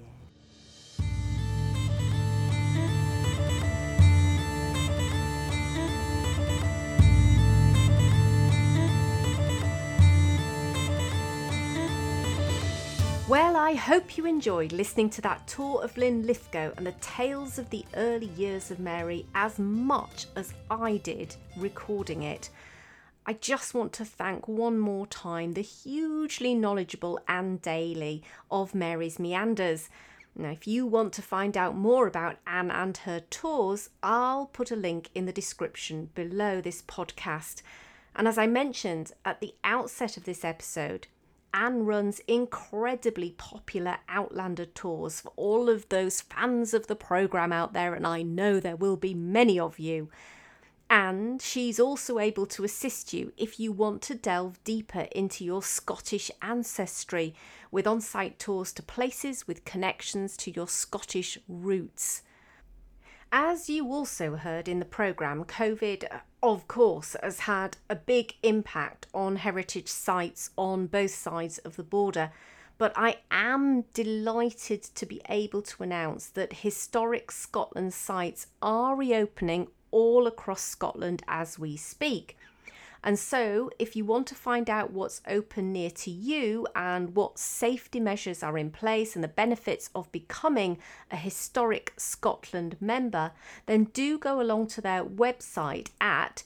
Well, I hope you enjoyed listening to that tour of Linlithgow and the tales of the early years of Mary as much as I did recording it. I just want to thank one more time the hugely knowledgeable Anne Daly of Mary's Meanders. Now, if you want to find out more about Anne and her tours, I'll put a link in the description below this podcast. And as I mentioned at the outset of this episode, Anne runs incredibly popular Outlander tours for all of those fans of the programme out there, and I know there will be many of you. And she's also able to assist you if you want to delve deeper into your Scottish ancestry with on-site tours to places with connections to your Scottish roots. As you also heard in the programme, COVID, of course, has had a big impact on heritage sites on both sides of the border. But I am delighted to be able to announce that Historic Scotland sites are reopening all across Scotland as we speak. And so, if you want to find out what's open near to you and what safety measures are in place and the benefits of becoming a Historic Scotland member, then do go along to their website at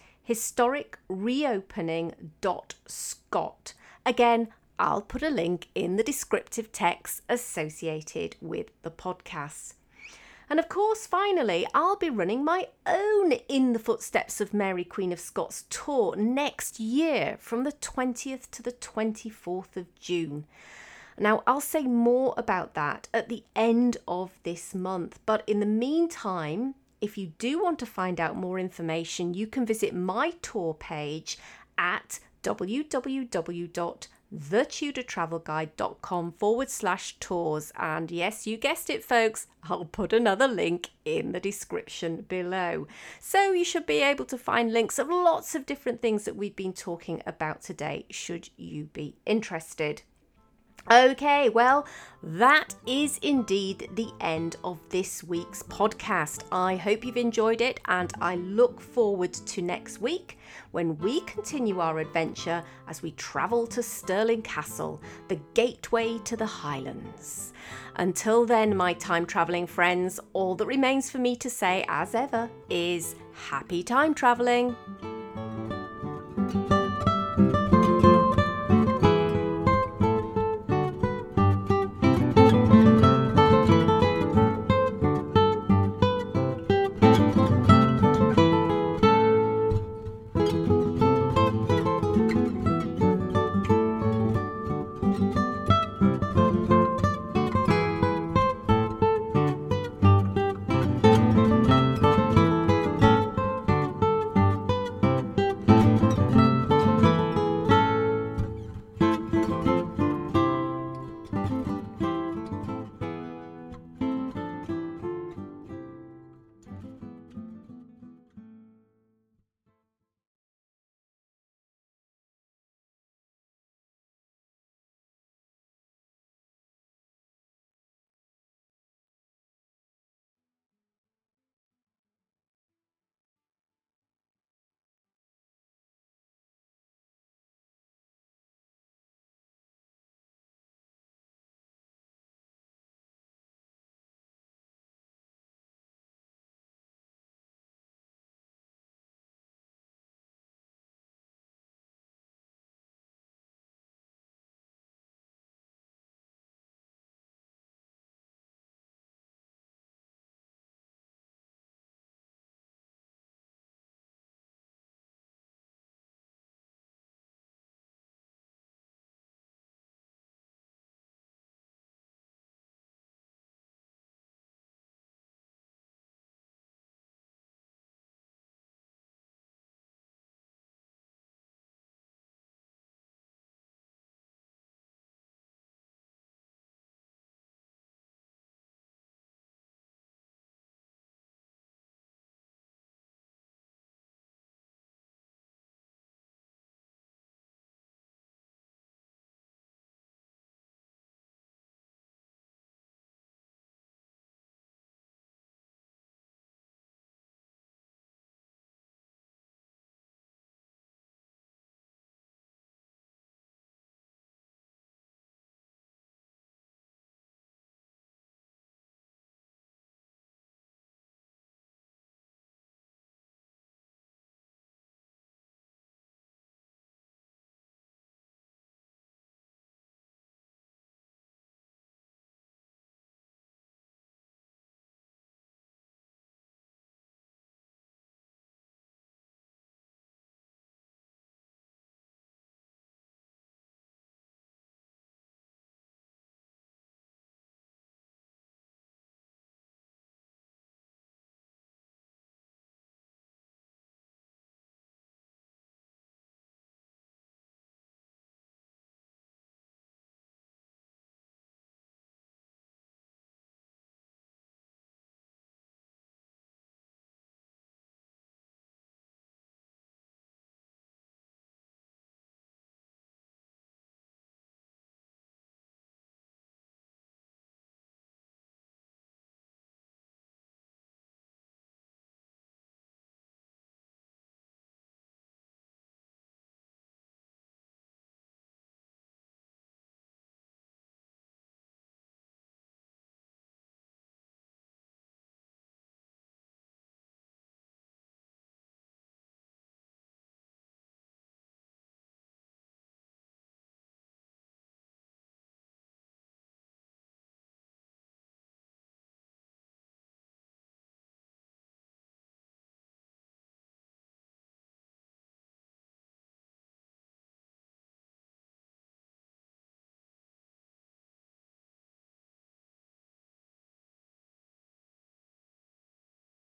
historicreopening.scot. Again, I'll put a link in the descriptive text associated with the podcast. And of course, finally, I'll be running my own In the Footsteps of Mary Queen of Scots tour next year from the 20th to the 24th of June. Now, I'll say more about that at the end of this month. But in the meantime, if you do want to find out more information, you can visit my tour page at www.thetudortravelguide.com/tours. And yes, you guessed it, folks, I'll put another link in the description below. So you should be able to find links of lots of different things that we've been talking about today, should you be interested. Okay, well, that is indeed the end of this week's podcast. I hope you've enjoyed it, and I look forward to next week when we continue our adventure as we travel to Stirling Castle, the gateway to the Highlands. Until then, my time travelling friends, all that remains for me to say, as ever, is happy time travelling.